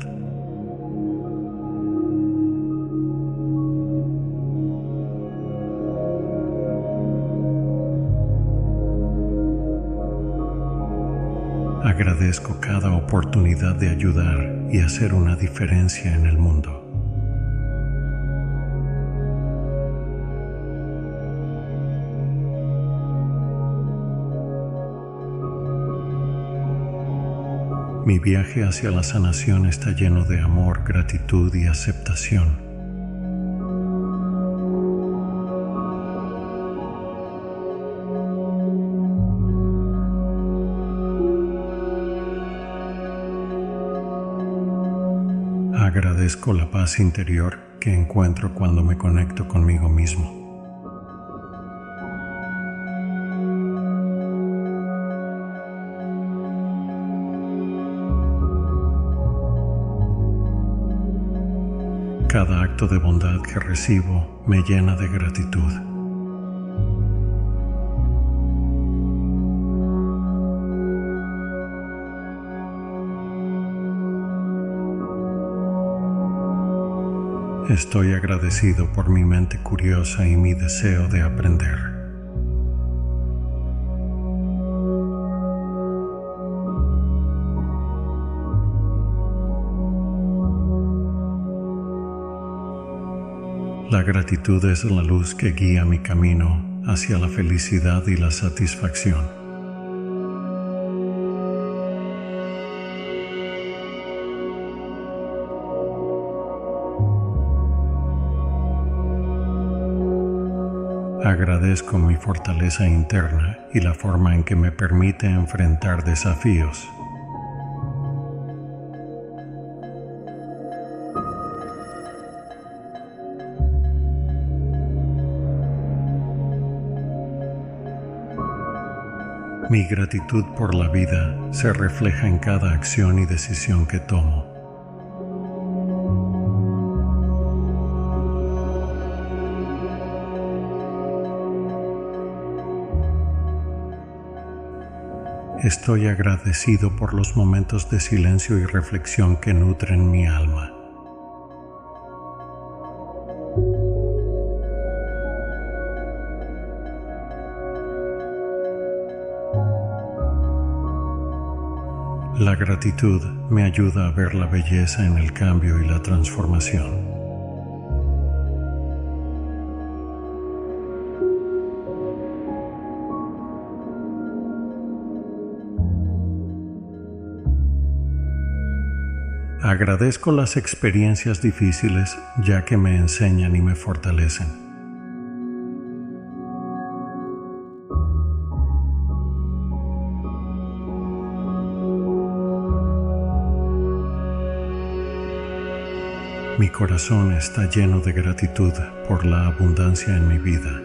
Agradezco cada oportunidad de ayudar y hacer una diferencia en el mundo. Mi viaje hacia la sanación está lleno de amor, gratitud y aceptación. Agradezco la paz interior que encuentro cuando me conecto conmigo mismo. Cada acto de bondad que recibo me llena de gratitud. Estoy agradecido por mi mente curiosa y mi deseo de aprender. La gratitud es la luz que guía mi camino hacia la felicidad y la satisfacción. Agradezco mi fortaleza interna y la forma en que me permite enfrentar desafíos. Mi gratitud por la vida se refleja en cada acción y decisión que tomo. Estoy agradecido por los momentos de silencio y reflexión que nutren mi alma. La gratitud me ayuda a ver la belleza en el cambio y la transformación. Agradezco las experiencias difíciles ya que me enseñan y me fortalecen. Mi corazón está lleno de gratitud por la abundancia en mi vida.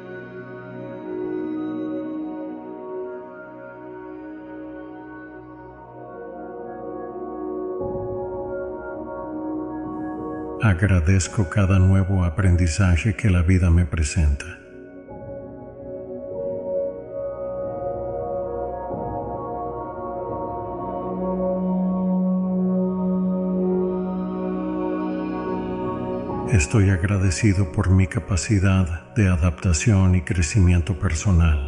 Agradezco cada nuevo aprendizaje que la vida me presenta. Estoy agradecido por mi capacidad de adaptación y crecimiento personal.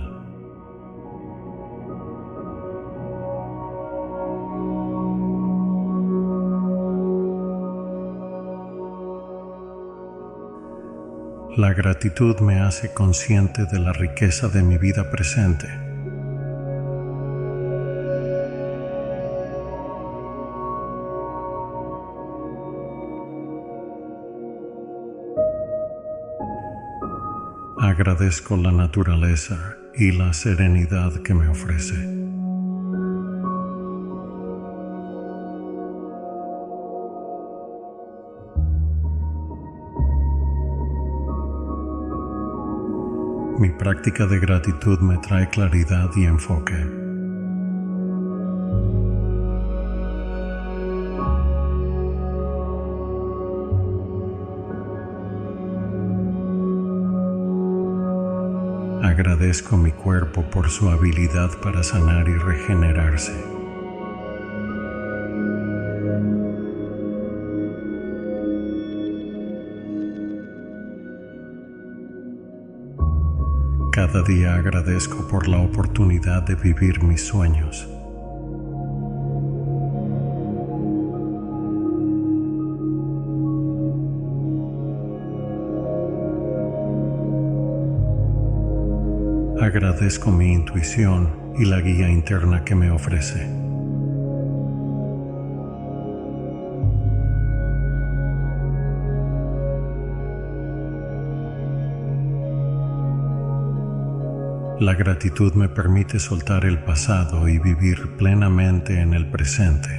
La gratitud me hace consciente de la riqueza de mi vida presente. Agradezco la naturaleza y la serenidad que me ofrece. Mi práctica de gratitud me trae claridad y enfoque. Agradezco mi cuerpo por su habilidad para sanar y regenerarse. Cada día agradezco por la oportunidad de vivir mis sueños. Agradezco mi intuición y la guía interna que me ofrece. La gratitud me permite soltar el pasado y vivir plenamente en el presente.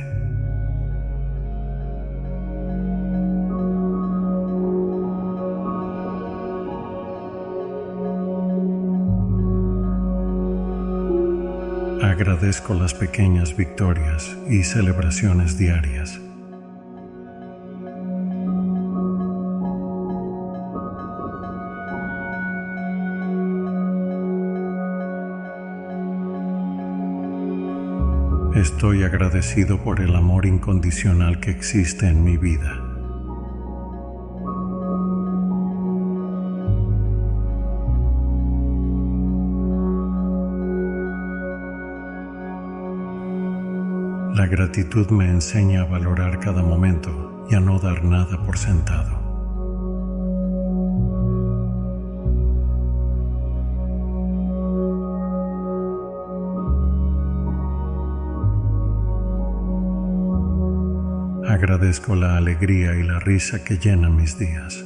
Agradezco las pequeñas victorias y celebraciones diarias. Estoy agradecido por el amor incondicional que existe en mi vida. La gratitud me enseña a valorar cada momento y a no dar nada por sentado. Agradezco la alegría y la risa que llenan mis días.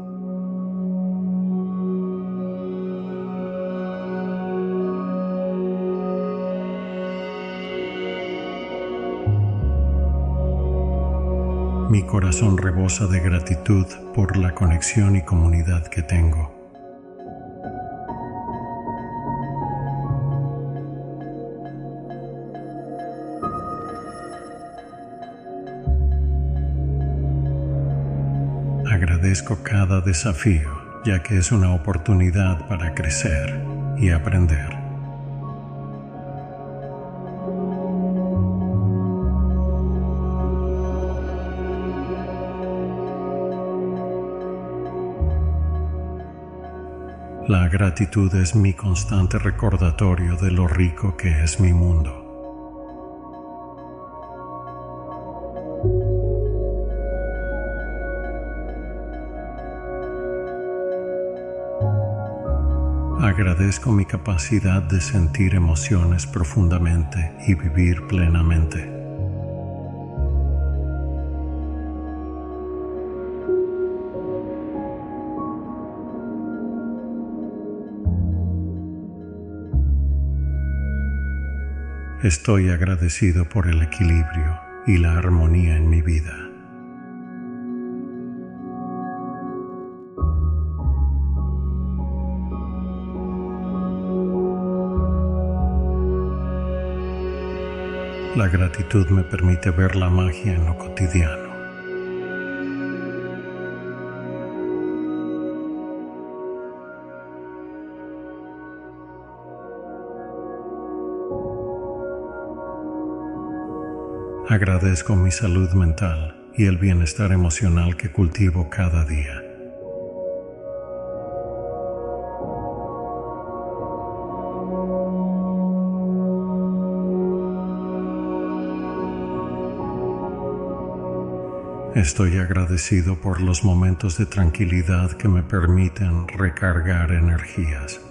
Mi corazón rebosa de gratitud por la conexión y comunidad que tengo. Agradezco cada desafío, ya que es una oportunidad para crecer y aprender. La gratitud es mi constante recordatorio de lo rico que es mi mundo. Agradezco mi capacidad de sentir emociones profundamente y vivir plenamente. Estoy agradecido por el equilibrio y la armonía en mi vida. La gratitud me permite ver la magia en lo cotidiano. Agradezco mi salud mental y el bienestar emocional que cultivo cada día. Estoy agradecido por los momentos de tranquilidad que me permiten recargar energías.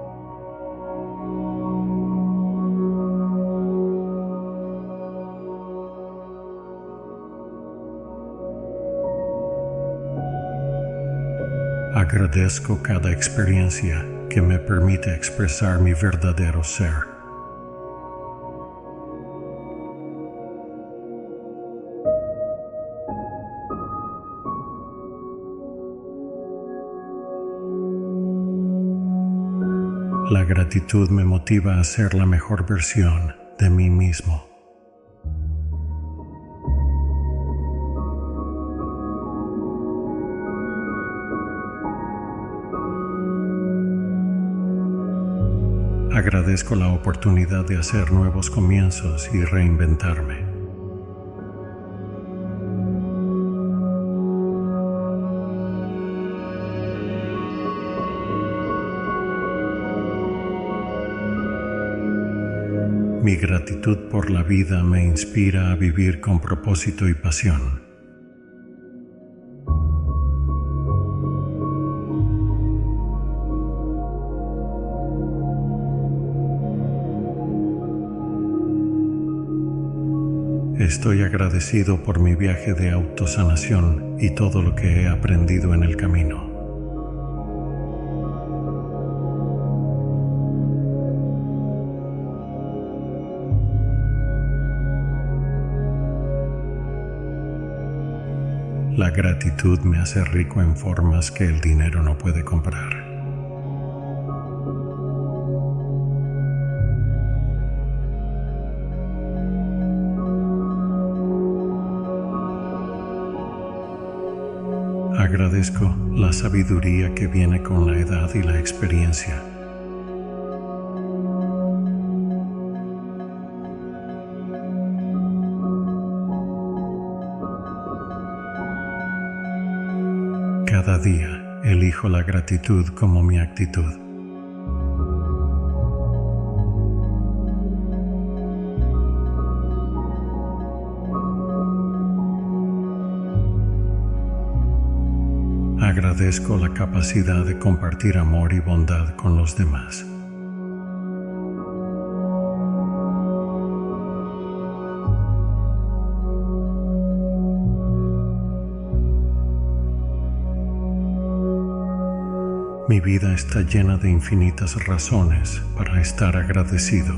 Agradezco cada experiencia que me permite expresar mi verdadero ser. La gratitud me motiva a ser la mejor versión de mí mismo. Agradezco la oportunidad de hacer nuevos comienzos y reinventarme. Mi gratitud por la vida me inspira a vivir con propósito y pasión. Estoy agradecido por mi viaje de autosanación y todo lo que he aprendido en el camino. La gratitud me hace rico en formas que el dinero no puede comprar. Agradezco la sabiduría que viene con la edad y la experiencia. Cada día elijo la gratitud como mi actitud. Agradezco la capacidad de compartir amor y bondad con los demás. Mi vida está llena de infinitas razones para estar agradecido.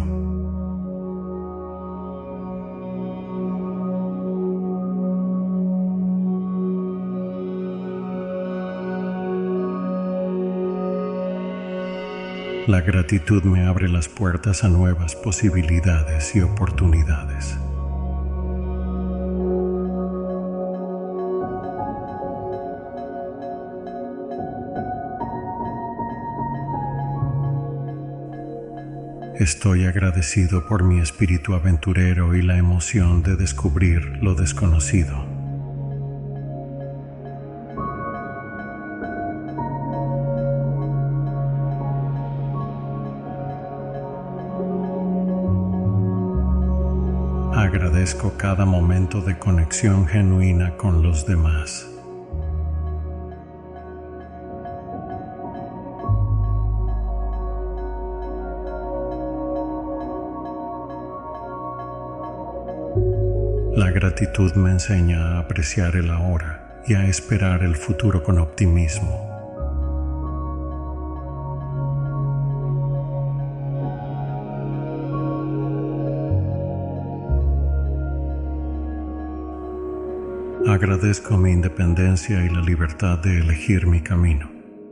La gratitud me abre las puertas a nuevas posibilidades y oportunidades. Estoy agradecido por mi espíritu aventurero y la emoción de descubrir lo desconocido. Agradezco cada momento de conexión genuina con los demás. La gratitud me enseña a apreciar el ahora y a esperar el futuro con optimismo. Agradezco mi independencia y la libertad de elegir mi camino.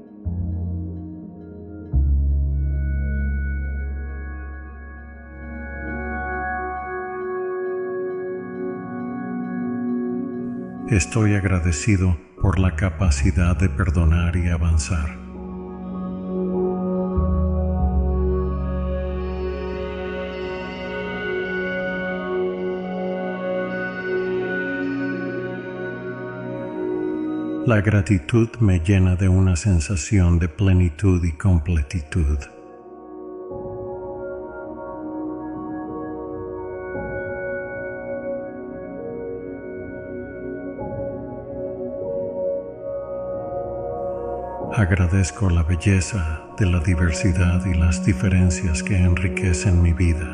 Estoy agradecido por la capacidad de perdonar y avanzar. La gratitud me llena de una sensación de plenitud y completitud. Agradezco la belleza de la diversidad y las diferencias que enriquecen mi vida.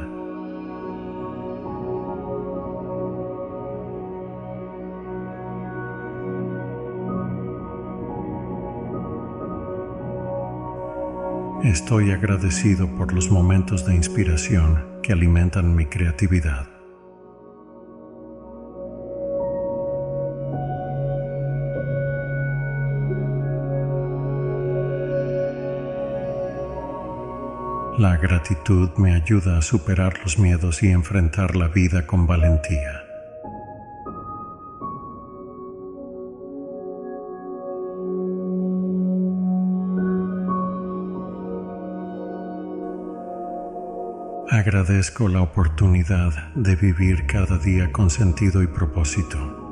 Estoy agradecido por los momentos de inspiración que alimentan mi creatividad. La gratitud me ayuda a superar los miedos y enfrentar la vida con valentía. Agradezco la oportunidad de vivir cada día con sentido y propósito.